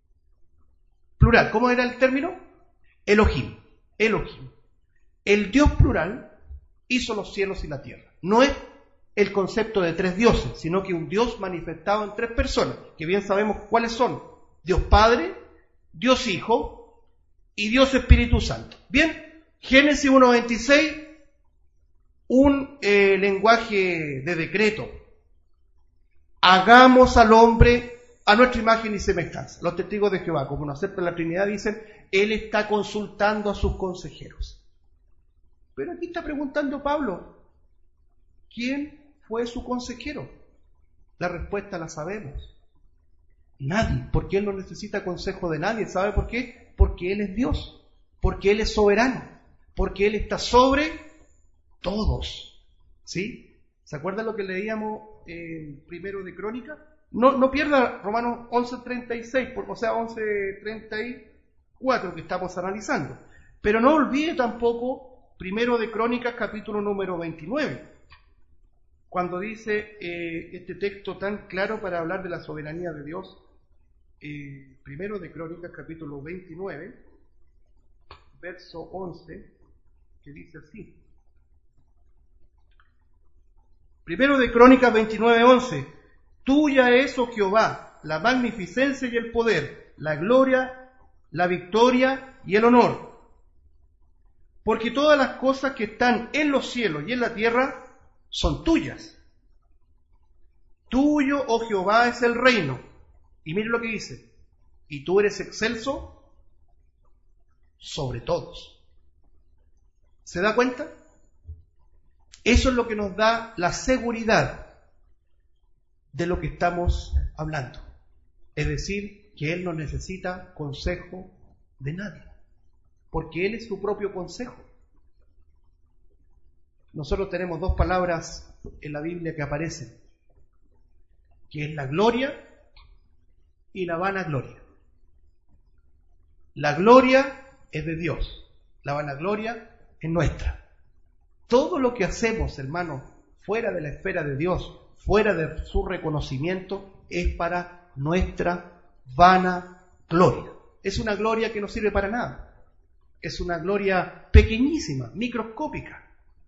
plural. ¿Cómo era el término? Elohim. Elohim. El Dios plural hizo los cielos y la tierra. No es el concepto de tres dioses, sino que un Dios manifestado en tres personas, que bien sabemos cuáles son: Dios Padre, Dios Hijo y Dios Espíritu Santo. Bien, Génesis 1.26, un lenguaje de decreto. Hagamos al hombre a nuestra imagen y semejanza. Los testigos de Jehová, como no aceptan la Trinidad, dicen, él está consultando a sus consejeros. Pero aquí está preguntando Pablo, ¿quién fue su consejero? La respuesta la sabemos. Nadie, porque él no necesita consejo de nadie. ¿Sabe por qué? Porque él es Dios, porque él es soberano, porque él está sobre todos. ¿Sí? ¿Se acuerdan lo que leíamos en Primero de Crónicas? No pierda Romanos 11:36, o sea, 11:34 que estamos analizando. Pero no olvide tampoco Primero de Crónicas, capítulo número 29, cuando dice este texto tan claro para hablar de la soberanía de Dios. Primero de Crónicas, capítulo 29, verso 11, que dice así. Primero de Crónicas 29:11. Tuya es, oh Jehová, la magnificencia y el poder, la gloria, la victoria y el honor. Porque todas las cosas que están en los cielos y en la tierra son tuyas. Tuyo, oh Jehová, es el reino. Y mire lo que dice. Y tú eres excelso sobre todos. ¿Se da cuenta? Eso es lo que nos da la seguridad de lo que estamos hablando. Es decir, que Él no necesita consejo de nadie, porque Él es su propio consejo. Nosotros tenemos dos palabras en la Biblia que aparecen, que es la gloria y la vanagloria. La gloria es de Dios, la vanagloria es nuestra. Todo lo que hacemos, hermanos, fuera de la esfera de Dios, fuera de su reconocimiento, es para nuestra vanagloria. Es una gloria que no sirve para nada. Es una gloria pequeñísima, microscópica.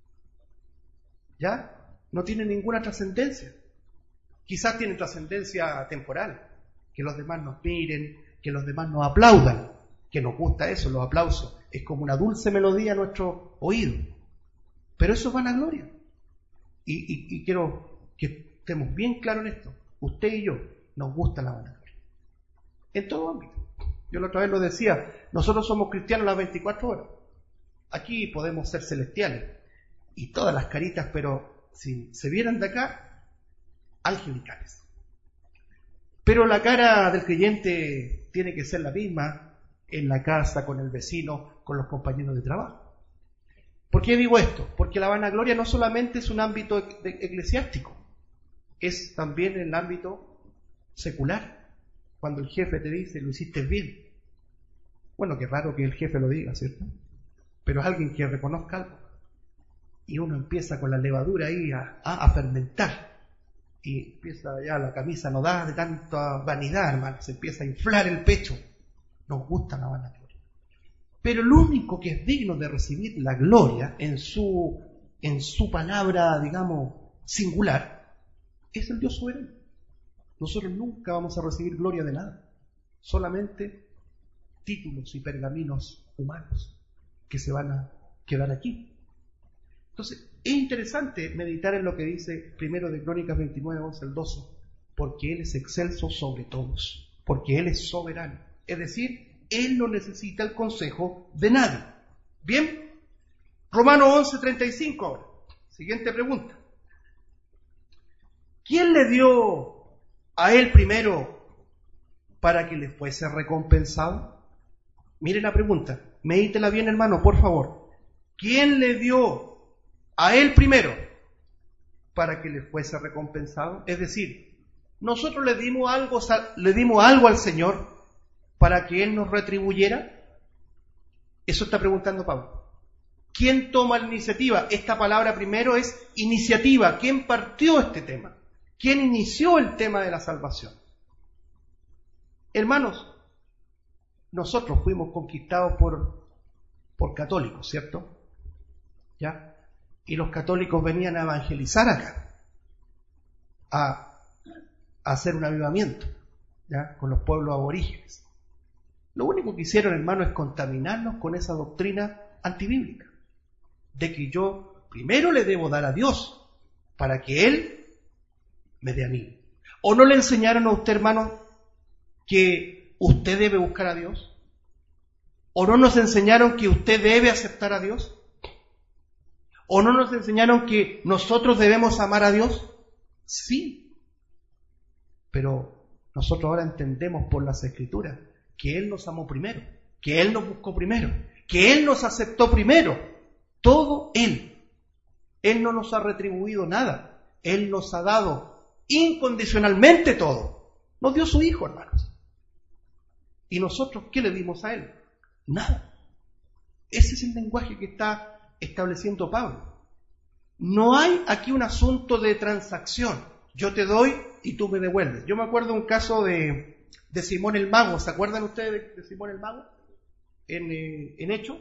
¿Ya? No tiene ninguna trascendencia. Quizás tiene trascendencia temporal, que los demás nos miren, que los demás nos aplaudan, que nos gusta eso, los aplausos. Es como una dulce melodía a nuestro oído. Pero eso es vanagloria. Y quiero que estemos bien claros en esto. Usted y yo nos gusta la vanagloria. En todo ámbito. Yo la otra vez lo decía, nosotros somos cristianos las 24 horas. Aquí podemos ser celestiales. Y todas las caritas, pero si se vieran de acá, angelicales. Pero la cara del creyente tiene que ser la misma en la casa, con el vecino, con los compañeros de trabajo. ¿Por qué digo esto? Porque la vanagloria no solamente es un ámbito eclesiástico, es también en el ámbito secular. Cuando el jefe te dice, lo hiciste bien. Bueno, qué raro que el jefe lo diga, ¿cierto? Pero es alguien que reconozca algo. Y uno empieza con la levadura ahí a fermentar. Y empieza ya la camisa no da de tanta vanidad, hermano. Se empieza a inflar el pecho. Nos gusta la vanagloria. Pero el único que es digno de recibir la gloria en su palabra, digamos, singular, es el Dios soberano. Nosotros nunca vamos a recibir gloria de nada. Solamente títulos y pergaminos humanos que se van a quedar aquí. Entonces, es interesante meditar en lo que dice primero de Crónicas 29, 11 al 12, porque Él es excelso sobre todos, porque Él es soberano. Es decir, Él no necesita el consejo de nadie. Bien, Romanos 11, 35 ahora. Siguiente pregunta. ¿Quién le dio a Él primero para que le fuese recompensado? Mire la pregunta, medítela bien, hermano, por favor. ¿Quién le dio a Él primero para que le fuese recompensado? Es decir, nosotros le dimos algo al Señor para que Él nos retribuyera. Eso está preguntando Pablo. ¿Quién toma la iniciativa? Esta palabra primero es iniciativa. ¿Quién partió este tema? ¿Quién inició el tema de la salvación? Hermanos, nosotros fuimos conquistados por católicos, ¿cierto? ¿Ya? Y los católicos venían a evangelizar acá, a hacer un avivamiento, ¿ya? Con los pueblos aborígenes. Lo único que hicieron, hermano, es contaminarnos con esa doctrina antibíblica, de que yo primero le debo dar a Dios para que Él me dé a mí. ¿O no le enseñaron a usted, hermano, que usted debe buscar a Dios? ¿O no nos enseñaron que usted debe aceptar a Dios? ¿O no nos enseñaron que nosotros debemos amar a Dios? Sí. Pero nosotros ahora entendemos por las Escrituras que Él nos amó primero, que Él nos buscó primero, que Él nos aceptó primero. Todo Él. Él no nos ha retribuido nada. Él nos ha dado incondicionalmente todo. Nos dio su Hijo, hermanos. ¿Y nosotros qué le dimos a Él? Nada. Ese es el lenguaje que está estableciendo Pablo. No hay aquí un asunto de transacción. Yo te doy y tú me devuelves. Yo me acuerdo de un caso de Simón el Mago. ¿Se acuerdan ustedes de Simón el Mago? En Hechos.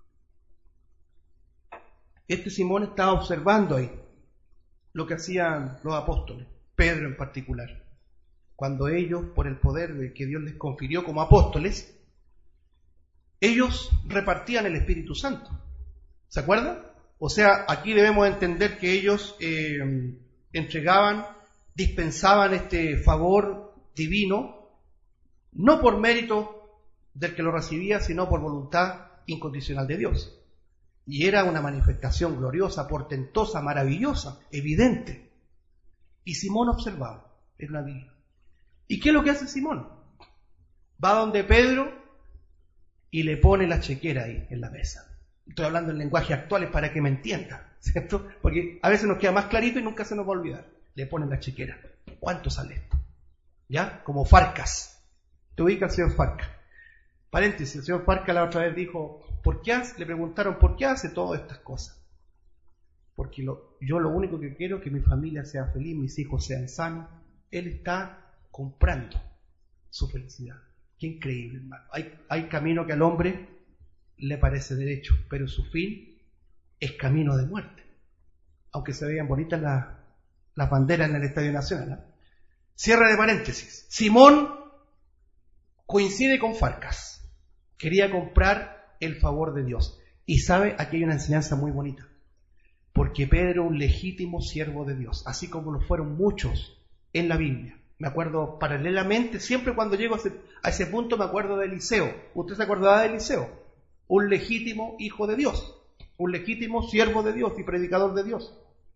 Este Simón estaba observando ahí lo que hacían los apóstoles, Pedro en particular. Cuando ellos, por el poder que Dios les confirió como apóstoles, ellos repartían el Espíritu Santo. ¿Se acuerdan? O sea, aquí debemos entender que ellos entregaban, dispensaban este favor divino, no por mérito del que lo recibía, sino por voluntad incondicional de Dios. Y era una manifestación gloriosa, portentosa, maravillosa, evidente. Y Simón observaba en la Biblia. ¿Y qué es lo que hace Simón? Va donde Pedro y le pone la chequera ahí en la mesa. Estoy hablando en lenguaje actual para que me entienda, ¿cierto? Porque a veces nos queda más clarito y nunca se nos va a olvidar. Le ponen la chequera. ¿Cuánto sale esto? ¿Ya? Como Farcas. Te ubicas, señor Farcas. Paréntesis, el señor Farcas la otra vez dijo, le preguntaron, ¿por qué hace todas estas cosas? Porque yo lo único que quiero es que mi familia sea feliz, mis hijos sean sanos. Él está comprando su felicidad. Qué increíble, hermano. Hay camino que al hombre le parece derecho, pero su fin es camino de muerte. Aunque se vean bonitas las banderas en el Estadio Nacional, ¿no? Cierre de paréntesis. Simón coincide con Farcas. Quería comprar el favor de Dios. Y sabe, aquí hay una enseñanza muy bonita. Porque Pedro, un legítimo siervo de Dios, así como lo fueron muchos en la Biblia. Me acuerdo paralelamente, siempre cuando llego a ese punto me acuerdo de Eliseo. ¿Usted se acordaba de Eliseo? Un legítimo hijo de Dios, un legítimo siervo de Dios y predicador de Dios.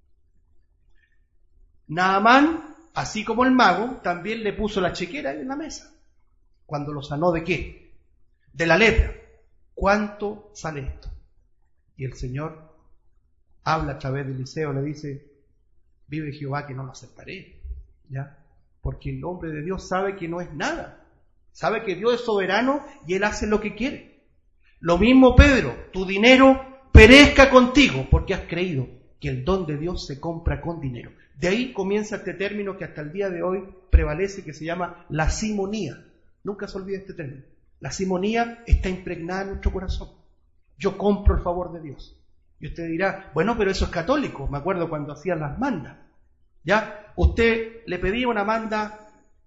Naamán, así como el mago, también le puso la chequera en la mesa. Cuando lo sanó ¿de qué? De la lepra. ¿Cuánto sale esto? Y el Señor habla a través de Eliseo, le dice, vive Jehová que no lo aceptaré. ¿Ya? Porque el hombre de Dios sabe que no es nada. Sabe que Dios es soberano y Él hace lo que quiere. Lo mismo Pedro, tu dinero perezca contigo porque has creído que el don de Dios se compra con dinero. De ahí comienza este término que hasta el día de hoy prevalece, que se llama la simonía. Nunca se olvide este término. La simonía está impregnada en nuestro corazón. Yo compro el favor de Dios. Y usted dirá, bueno, pero eso es católico. Me acuerdo cuando hacían las mandas. ¿Ya? Usted le pedía una manda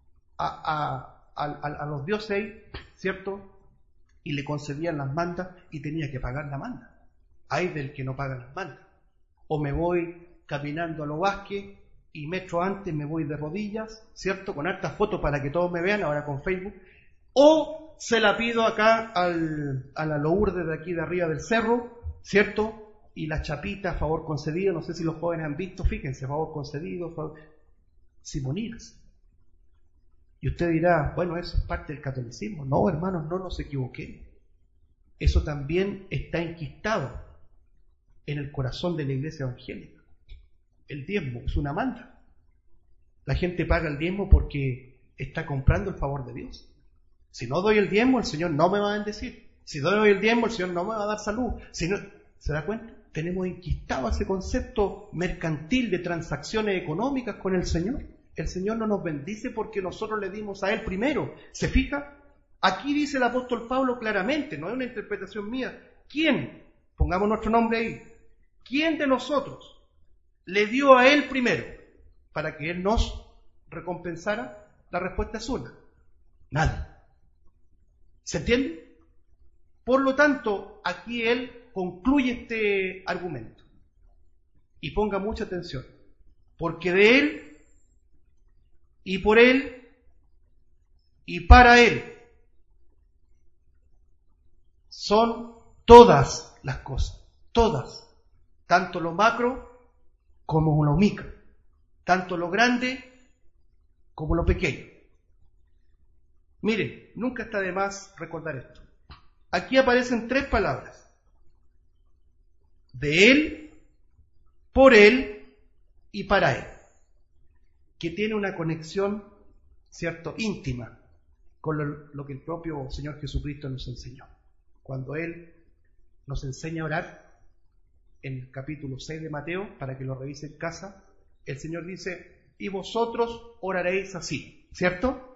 a los dioses, ¿cierto? Y le concedían las mandas y tenía que pagar la manda. Hay del que no paga las mandas. O me voy caminando a lo Vázquez y metro antes me voy de rodillas, ¿cierto? Con hartas fotos para que todos me vean, ahora con Facebook. O se la pido acá a la Lourdes de aquí de arriba del cerro, ¿cierto? Y la chapita, favor concedido, no sé si los jóvenes han visto, fíjense, favor concedido, simonías. Y usted dirá, bueno, eso es parte del catolicismo. No, hermanos, no nos equivoquemos. Eso también está enquistado en el corazón de la iglesia evangélica. El diezmo es una manda. La gente paga el diezmo porque está comprando el favor de Dios. Si no doy el diezmo, el Señor no me va a bendecir. Si doy el diezmo, el Señor no me va a dar salud. Si no, ¿se da cuenta? Tenemos enquistado ese concepto mercantil de transacciones económicas con el Señor. El Señor no nos bendice porque nosotros le dimos a Él primero. ¿Se fija? Aquí dice el apóstol Pablo claramente, no es una interpretación mía. ¿Quién? Pongamos nuestro nombre ahí. ¿Quién de nosotros le dio a Él primero para que Él nos recompensara? La respuesta es una. Nadie. ¿Se entiende? Por lo tanto, aquí Él concluye este argumento. Y ponga mucha atención. Porque de Él, y por Él, y para Él, son todas las cosas. Todas. Tanto lo macro como lo micro. Tanto lo grande como lo pequeño. Miren, nunca está de más recordar esto. Aquí aparecen tres palabras. De Él, por Él y para Él, que tiene una conexión, ¿cierto?, íntima con lo que el propio Señor Jesucristo nos enseñó. Cuando Él nos enseña a orar, en el capítulo 6 de Mateo, para que lo revise en casa, el Señor dice, y vosotros oraréis así, ¿cierto?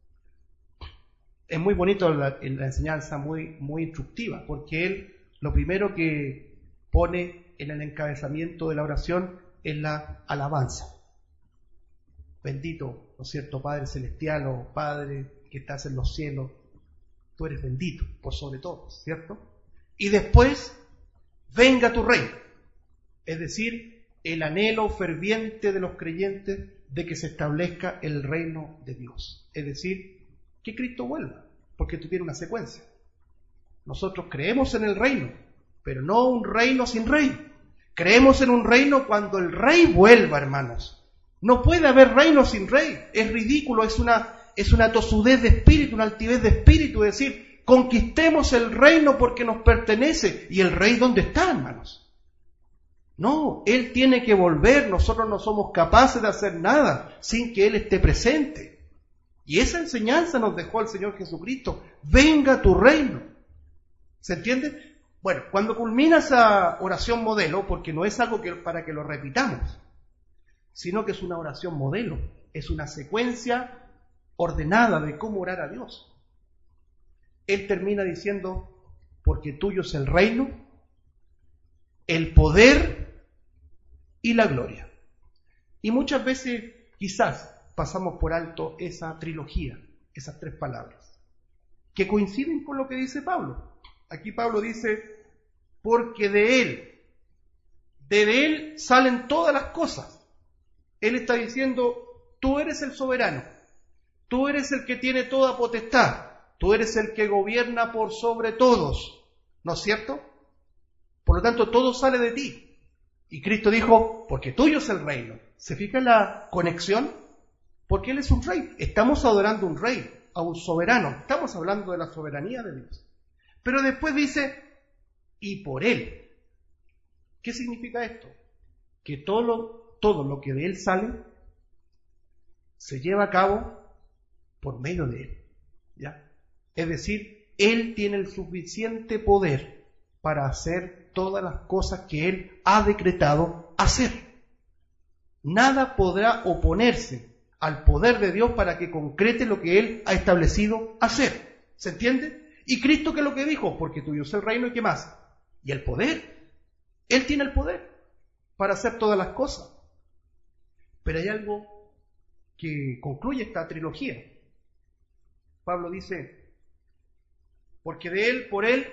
Es muy bonito la enseñanza, muy instructiva, porque Él lo primero que pone en el encabezamiento de la oración es la alabanza. Bendito, ¿no es cierto?, Padre Celestial o Padre que estás en los cielos, tú eres bendito por sobre todo, ¿cierto? Y después, venga tu reino, es decir, el anhelo ferviente de los creyentes de que se establezca el reino de Dios, es decir, que Cristo vuelva, porque tú tienes una secuencia. Nosotros creemos en el reino, pero no un reino sin rey. Creemos en un reino cuando el rey vuelva, hermanos. No puede haber reino sin rey. Es ridículo, es una tosudez de espíritu, una altivez de espíritu, es decir, conquistemos el reino porque nos pertenece. ¿Y el rey dónde está, hermanos? No, Él tiene que volver. Nosotros no somos capaces de hacer nada sin que Él esté presente. Y esa enseñanza nos dejó el Señor Jesucristo. Venga tu reino. ¿Se entiende? Bueno, cuando culmina esa oración modelo, porque no es algo para que lo repitamos, sino que es una oración modelo, es una secuencia ordenada de cómo orar a Dios. Él termina diciendo, porque tuyo es el reino, el poder y la gloria. Y muchas veces, quizás, pasamos por alto esa trilogía, esas tres palabras, que coinciden con lo que dice Pablo. Aquí Pablo dice, porque de Él salen todas las cosas. Él está diciendo, tú eres el soberano, tú eres el que tiene toda potestad, tú eres el que gobierna por sobre todos, ¿no es cierto? Por lo tanto, todo sale de ti. Y Cristo dijo, porque tuyo es el reino. ¿Se fija la conexión? Porque Él es un rey. Estamos adorando a un rey, a un soberano. Estamos hablando de la soberanía de Dios. Pero después dice, y por Él. ¿Qué significa esto? Que todo lo que de Él sale se lleva a cabo por medio de Él, ¿ya? Es decir, Él tiene el suficiente poder para hacer todas las cosas que Él ha decretado hacer. Nada podrá oponerse al poder de Dios para que concrete lo que Él ha establecido hacer. ¿Se entiende? Y Cristo, ¿qué es lo que dijo? Porque tuyo es el reino y ¿qué más? Y el poder. Él tiene el poder para hacer todas las cosas. Pero hay algo que concluye esta trilogía. Pablo dice, porque de Él, por Él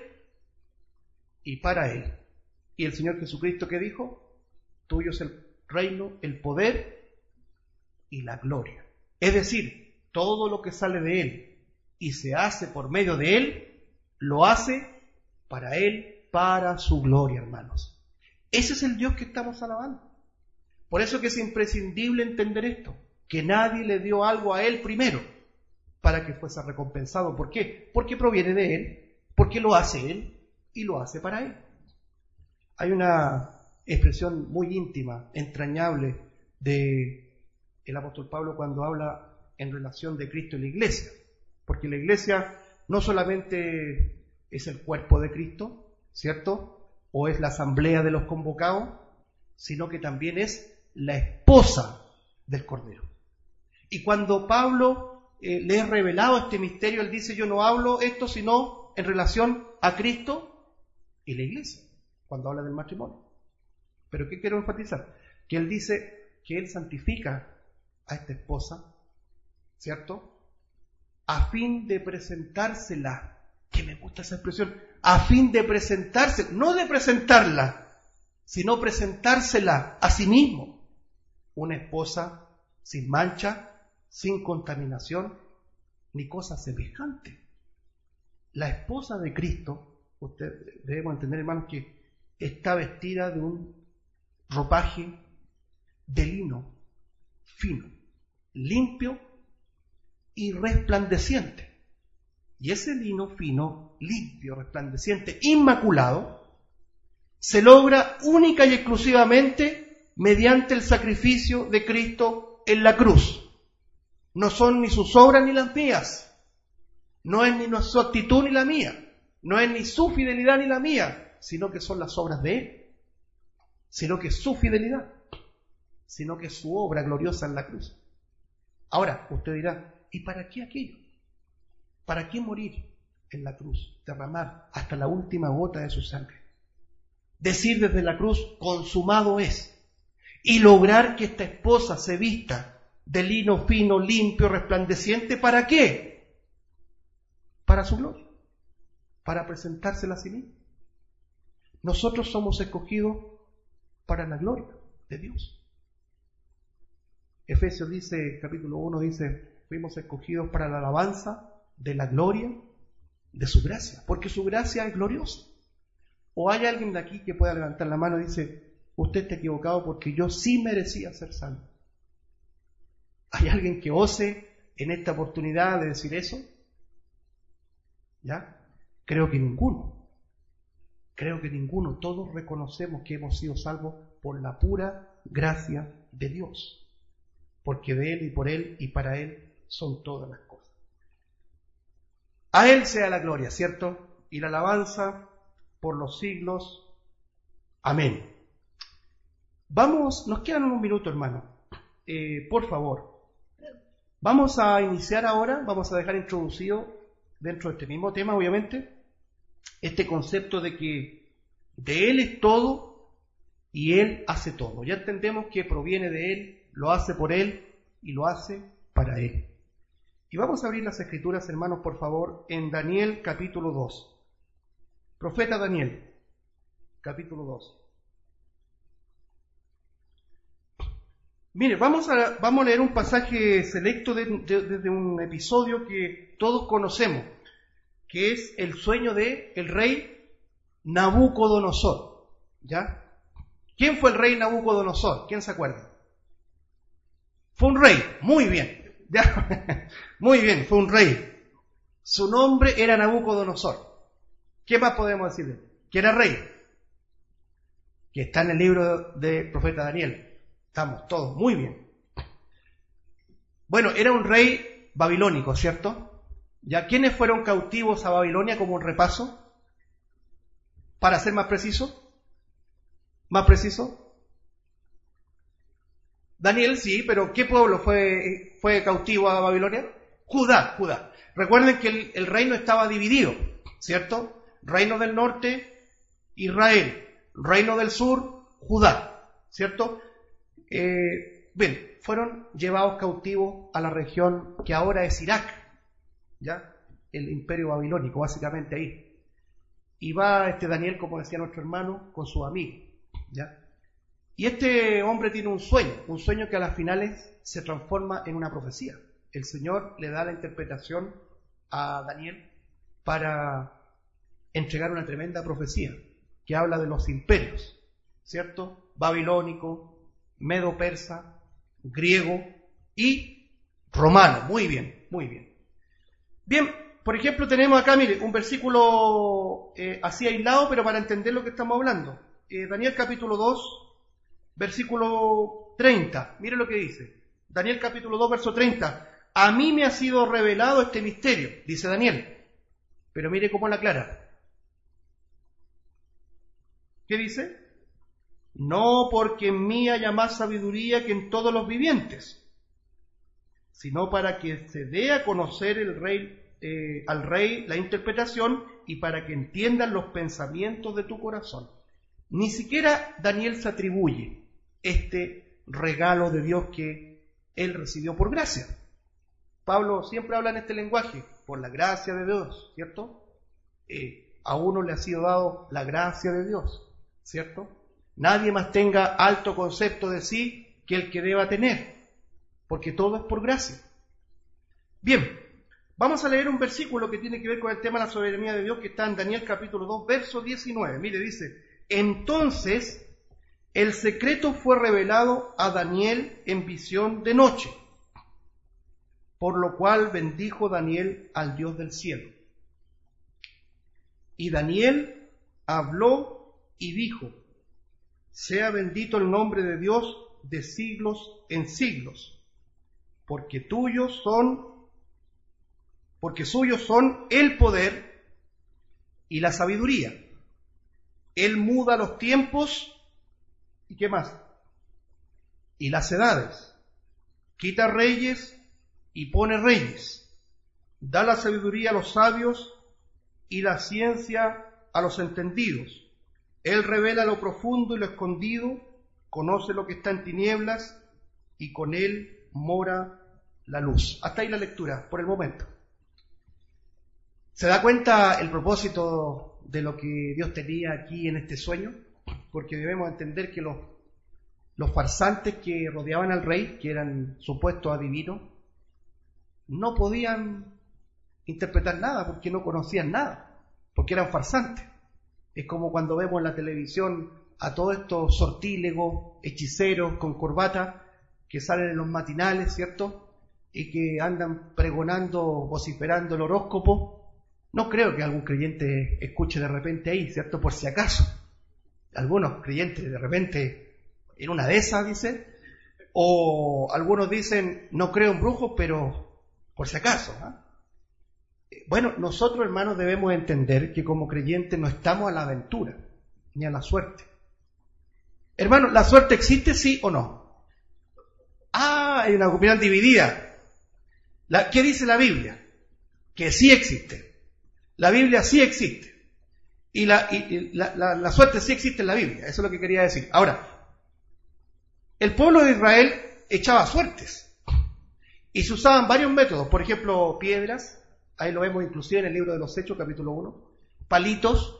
y para Él. Y el Señor Jesucristo, ¿qué dijo? Tuyo es el reino, el poder y la gloria. Es decir, todo lo que sale de Él y se hace por medio de Él, lo hace para Él, para su gloria, hermanos. Ese es el Dios que estamos alabando. Por eso que es imprescindible entender esto, que nadie le dio algo a Él primero, para que fuese recompensado. ¿Por qué? Porque proviene de Él, porque lo hace Él y lo hace para Él. Hay una expresión muy íntima, entrañable, de el apóstol Pablo cuando habla en relación de Cristo y la iglesia, porque la iglesia no solamente es el cuerpo de Cristo, ¿cierto? O es la asamblea de los convocados, sino que también es la esposa del Cordero. Y cuando Pablo le es revelado este misterio, él dice, yo no hablo esto sino en relación a Cristo y la iglesia, cuando habla del matrimonio. Pero ¿qué quiero enfatizar? Que él dice que él santifica a esta esposa, ¿cierto? A fin de presentársela, que me gusta esa expresión, a fin de presentarse, no de presentarla, sino presentársela a sí mismo. Una esposa sin mancha, sin contaminación, ni cosa semejante. La esposa de Cristo, debemos entender, hermanos, que está vestida de un ropaje de lino fino, limpio y resplandeciente. Y ese lino fino, limpio, resplandeciente, inmaculado, se logra única y exclusivamente mediante el sacrificio de Cristo en la cruz. No son ni sus obras ni las mías. No es ni su actitud ni la mía. No es ni su fidelidad ni la mía, sino que son las obras de Él. Sino que es su fidelidad. Sino que es su obra gloriosa en la cruz. Ahora, usted dirá, ¿y para qué aquello? ¿Para qué morir en la cruz? Derramar hasta la última gota de su sangre. Decir desde la cruz, consumado es. Y lograr que esta esposa se vista de lino fino, limpio, resplandeciente. ¿Para qué? Para su gloria. Para presentársela a sí misma. Nosotros somos escogidos para la gloria de Dios. Efesios dice, capítulo 1 dice, fuimos escogidos para la alabanza de la gloria de su gracia, porque su gracia es gloriosa. O hay alguien de aquí que pueda levantar la mano y dice, usted está equivocado porque yo sí merecía ser salvo. ¿Hay alguien que ose en esta oportunidad de decir eso? ¿Ya? Creo que ninguno. Creo que ninguno. Todos reconocemos que hemos sido salvos por la pura gracia de Dios. Porque de Él y por Él y para Él son todas las cosas. A Él sea la gloria, ¿cierto? Y la alabanza por los siglos. Amén. Vamos, nos quedan unos minutos, hermano. Por favor. Vamos a iniciar ahora, vamos a dejar introducido dentro de este mismo tema, obviamente, este concepto de que de Él es todo y Él hace todo. Ya entendemos que proviene de Él, lo hace por Él y lo hace para Él. Y vamos a abrir las Escrituras, hermanos, por favor, en Daniel capítulo 2. Profeta Daniel, capítulo 2. Mire, vamos a leer un pasaje selecto de un episodio que todos conocemos, que es el sueño de el rey Nabucodonosor. ¿Ya? ¿Quién fue el rey Nabucodonosor? ¿Quién se acuerda? Fue un rey, muy bien. ¿Ya? Muy bien, fue un rey. Su nombre era Nabucodonosor. ¿Qué más podemos decir de él? Que era rey. Que está en el libro del profeta Daniel. Estamos todos muy bien. Bueno, era un rey babilónico, ¿cierto? ¿Ya quiénes fueron cautivos a Babilonia como un repaso? Para ser más preciso. ¿Más preciso? Daniel, sí, pero ¿qué pueblo fue cautivo a Babilonia? Judá. Recuerden que el reino estaba dividido, ¿cierto? Reino del norte, Israel. Reino del sur, Judá, ¿cierto? Bien, fueron llevados cautivos a la región que ahora es Irak, ¿ya? El imperio babilónico, básicamente ahí. Y va Daniel, como decía nuestro hermano, con su amigo, ¿ya? Y este hombre tiene un sueño que a las finales se transforma en una profecía. El Señor le da la interpretación a Daniel para entregar una tremenda profecía que habla de los imperios, ¿cierto? Babilónico, medo-persa, griego y romano. Muy bien, muy bien. Bien, por ejemplo, tenemos acá, mire, un versículo así aislado, pero para entender lo que estamos hablando. Daniel capítulo 2, versículo 30. Mire lo que dice. Daniel capítulo 2, verso 30. A mí me ha sido revelado este misterio, dice Daniel. Pero mire cómo la aclara. ¿Qué dice? No porque en mí haya más sabiduría que en todos los vivientes, sino para que se dé a conocer al rey la interpretación y para que entiendan los pensamientos de tu corazón. Ni siquiera Daniel se atribuye este regalo de Dios que él recibió por gracia. Pablo siempre habla en este lenguaje, por la gracia de Dios, ¿cierto? A uno le ha sido dado la gracia de Dios, ¿cierto? Nadie más tenga alto concepto de sí que el que deba tener, porque todo es por gracia. Bien, vamos a leer un versículo que tiene que ver con el tema de la soberanía de Dios, que está en Daniel capítulo 2, verso 19. Mire, dice, entonces el secreto fue revelado a Daniel en visión de noche, por lo cual bendijo Daniel al Dios del cielo. Y Daniel habló y dijo, sea bendito el nombre de Dios de siglos en siglos, porque suyos son el poder y la sabiduría. Él muda los tiempos, ¿y qué más? Y las edades. Quita reyes y pone reyes. Da la sabiduría a los sabios y la ciencia a los entendidos. Él revela lo profundo y lo escondido, conoce lo que está en tinieblas y con él mora la luz. Hasta ahí la lectura, por el momento. ¿Se da cuenta el propósito de lo que Dios tenía aquí en este sueño? Porque debemos entender que los farsantes que rodeaban al rey, que eran supuestos adivinos, no podían interpretar nada porque no conocían nada, porque eran farsantes. Es como cuando vemos en la televisión a todos estos sortílegos, hechiceros con corbata que salen en los matinales, ¿cierto? Y que andan pregonando, vociferando el horóscopo. No creo que algún creyente escuche de repente ahí, ¿cierto? Por si acaso. Algunos creyentes de repente, en una de esas, dice, o algunos dicen, no creo en brujos, pero por si acaso. Bueno, nosotros, hermanos, debemos entender que como creyentes no estamos a la aventura, ni a la suerte. Hermanos, ¿la suerte existe, sí o no? Hay una opinión dividida. ¿Qué dice la Biblia? Que sí existe. La Biblia sí existe. Y la suerte sí existe en la Biblia. Eso es lo que quería decir. Ahora, el pueblo de Israel echaba suertes. Y se usaban varios métodos. Por ejemplo, piedras. Ahí lo vemos inclusive en el libro de los Hechos, capítulo 1. Palitos.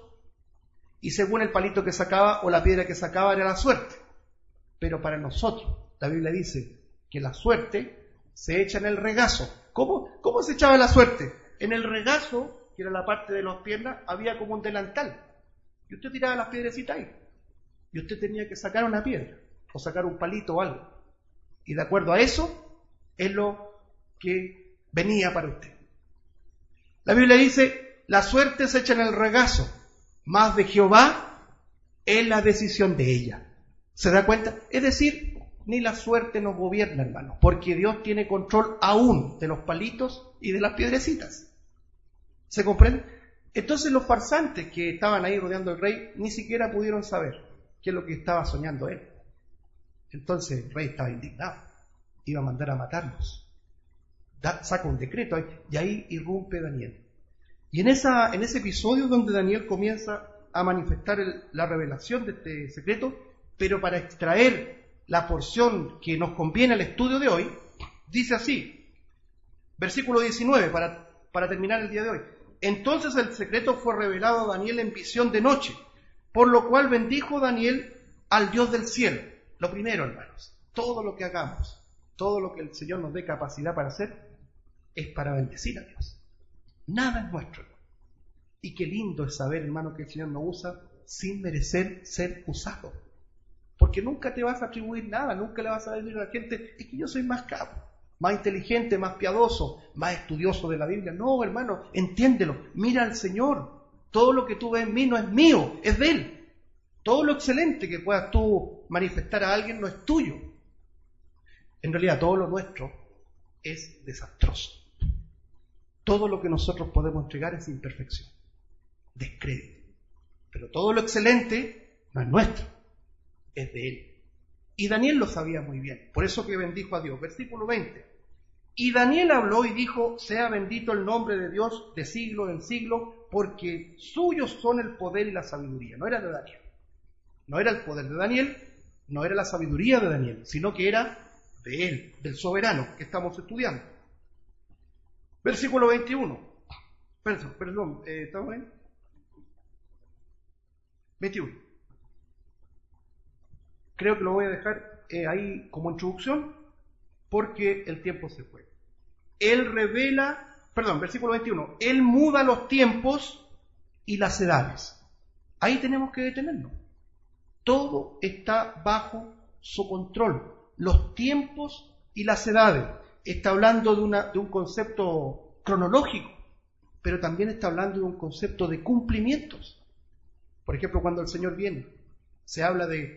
Y según el palito que sacaba o la piedra que sacaba era la suerte. Pero para nosotros, la Biblia dice que la suerte se echa en el regazo. ¿Cómo se echaba la suerte? En el regazo, que era la parte de las piernas, había como un delantal. Y usted tiraba las piedrecitas ahí. Y usted tenía que sacar una piedra, o sacar un palito o algo. Y de acuerdo a eso, es lo que venía para usted. La Biblia dice, la suerte se echa en el regazo, mas de Jehová es la decisión de ella. ¿Se da cuenta? Es decir, ni la suerte nos gobierna, hermano, porque Dios tiene control aún de los palitos y de las piedrecitas. ¿Se comprende? Entonces los farsantes que estaban ahí rodeando al rey ni siquiera pudieron saber qué es lo que estaba soñando él. Entonces el rey estaba indignado, iba a mandar a matarlos. Saca un decreto y ahí irrumpe Daniel. Y en ese episodio donde Daniel comienza a manifestar la revelación de este secreto, pero para extraer la porción que nos conviene al estudio de hoy, dice así, versículo 19, para terminar el día de hoy. Entonces el secreto fue revelado a Daniel en visión de noche, por lo cual bendijo Daniel al Dios del cielo. Lo primero, hermanos, todo lo que hagamos, todo lo que el Señor nos dé capacidad para hacer, es para bendecir a Dios. Nada es nuestro. Y qué lindo es saber, hermano, que el Señor nos usa sin merecer ser usado. Porque nunca te vas a atribuir nada, nunca le vas a decir a la gente, es que yo soy más capo, más inteligente, más piadoso, más estudioso de la Biblia. No, hermano, entiéndelo, mira al Señor. Todo lo que tú ves en mí no es mío, es de Él. Todo lo excelente que puedas tú manifestar a alguien no es tuyo. En realidad, todo lo nuestro es desastroso. Todo lo que nosotros podemos entregar es imperfección, descrédito. Pero todo lo excelente no es nuestro, es de Él. Y Daniel lo sabía muy bien, por eso que bendijo a Dios. Versículo 20. Y Daniel habló y dijo, sea bendito el nombre de Dios de siglo en siglo, porque suyos son el poder y la sabiduría. No era de Daniel, no era el poder de Daniel, no era la sabiduría de Daniel, sino que era de Él, del soberano que estamos estudiando. Versículo 21. Perdón, ¿estamos bien? 21. Creo que lo voy a dejar ahí como introducción porque el tiempo se fue. Versículo 21. Él muda los tiempos y las edades. Ahí tenemos que detenernos. Todo está bajo su control. Los tiempos y las edades. Está hablando de un concepto cronológico, pero también está hablando de un concepto de cumplimientos. Por ejemplo, cuando el Señor viene, se habla de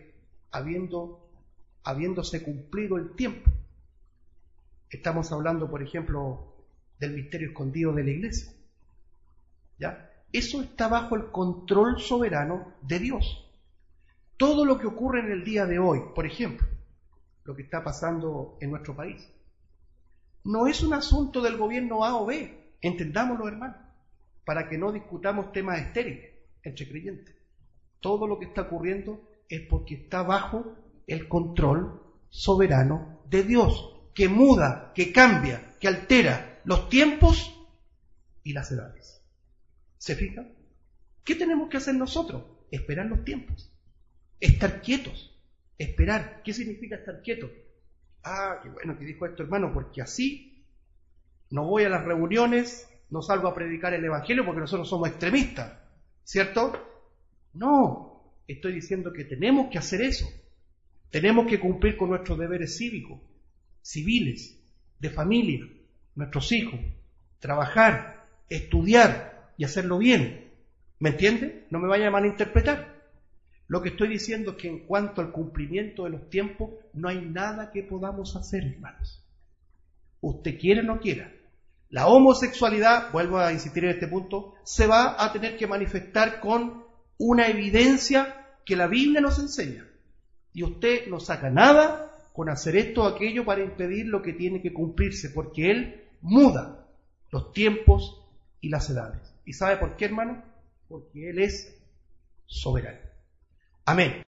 habiéndose cumplido el tiempo. Estamos hablando, por ejemplo, del misterio escondido de la iglesia. ¿Ya? Eso está bajo el control soberano de Dios. Todo lo que ocurre en el día de hoy, por ejemplo, lo que está pasando en nuestro país, no es un asunto del gobierno A o B, entendámoslo, hermanos, para que no discutamos temas estériles entre creyentes. Todo lo que está ocurriendo es porque está bajo el control soberano de Dios, que muda, que cambia, que altera los tiempos y las edades. ¿Se fijan? ¿Qué tenemos que hacer nosotros? Esperar los tiempos. Estar quietos. Esperar. ¿Qué significa estar quieto? Ah, qué bueno que dijo esto, hermano, porque así no voy a las reuniones, no salgo a predicar el Evangelio porque nosotros somos extremistas, ¿cierto? No, estoy diciendo que tenemos que hacer eso. Tenemos que cumplir con nuestros deberes cívicos, civiles, de familia, nuestros hijos, trabajar, estudiar y hacerlo bien. ¿Me entiende? No me vaya a malinterpretar. Lo que estoy diciendo es que en cuanto al cumplimiento de los tiempos, no hay nada que podamos hacer, hermanos. Usted quiera o no quiera. La homosexualidad, vuelvo a insistir en este punto, se va a tener que manifestar con una evidencia que la Biblia nos enseña. Y usted no saca nada con hacer esto o aquello para impedir lo que tiene que cumplirse, porque Él muda los tiempos y las edades. ¿Y sabe por qué, hermano? Porque Él es soberano. Amén.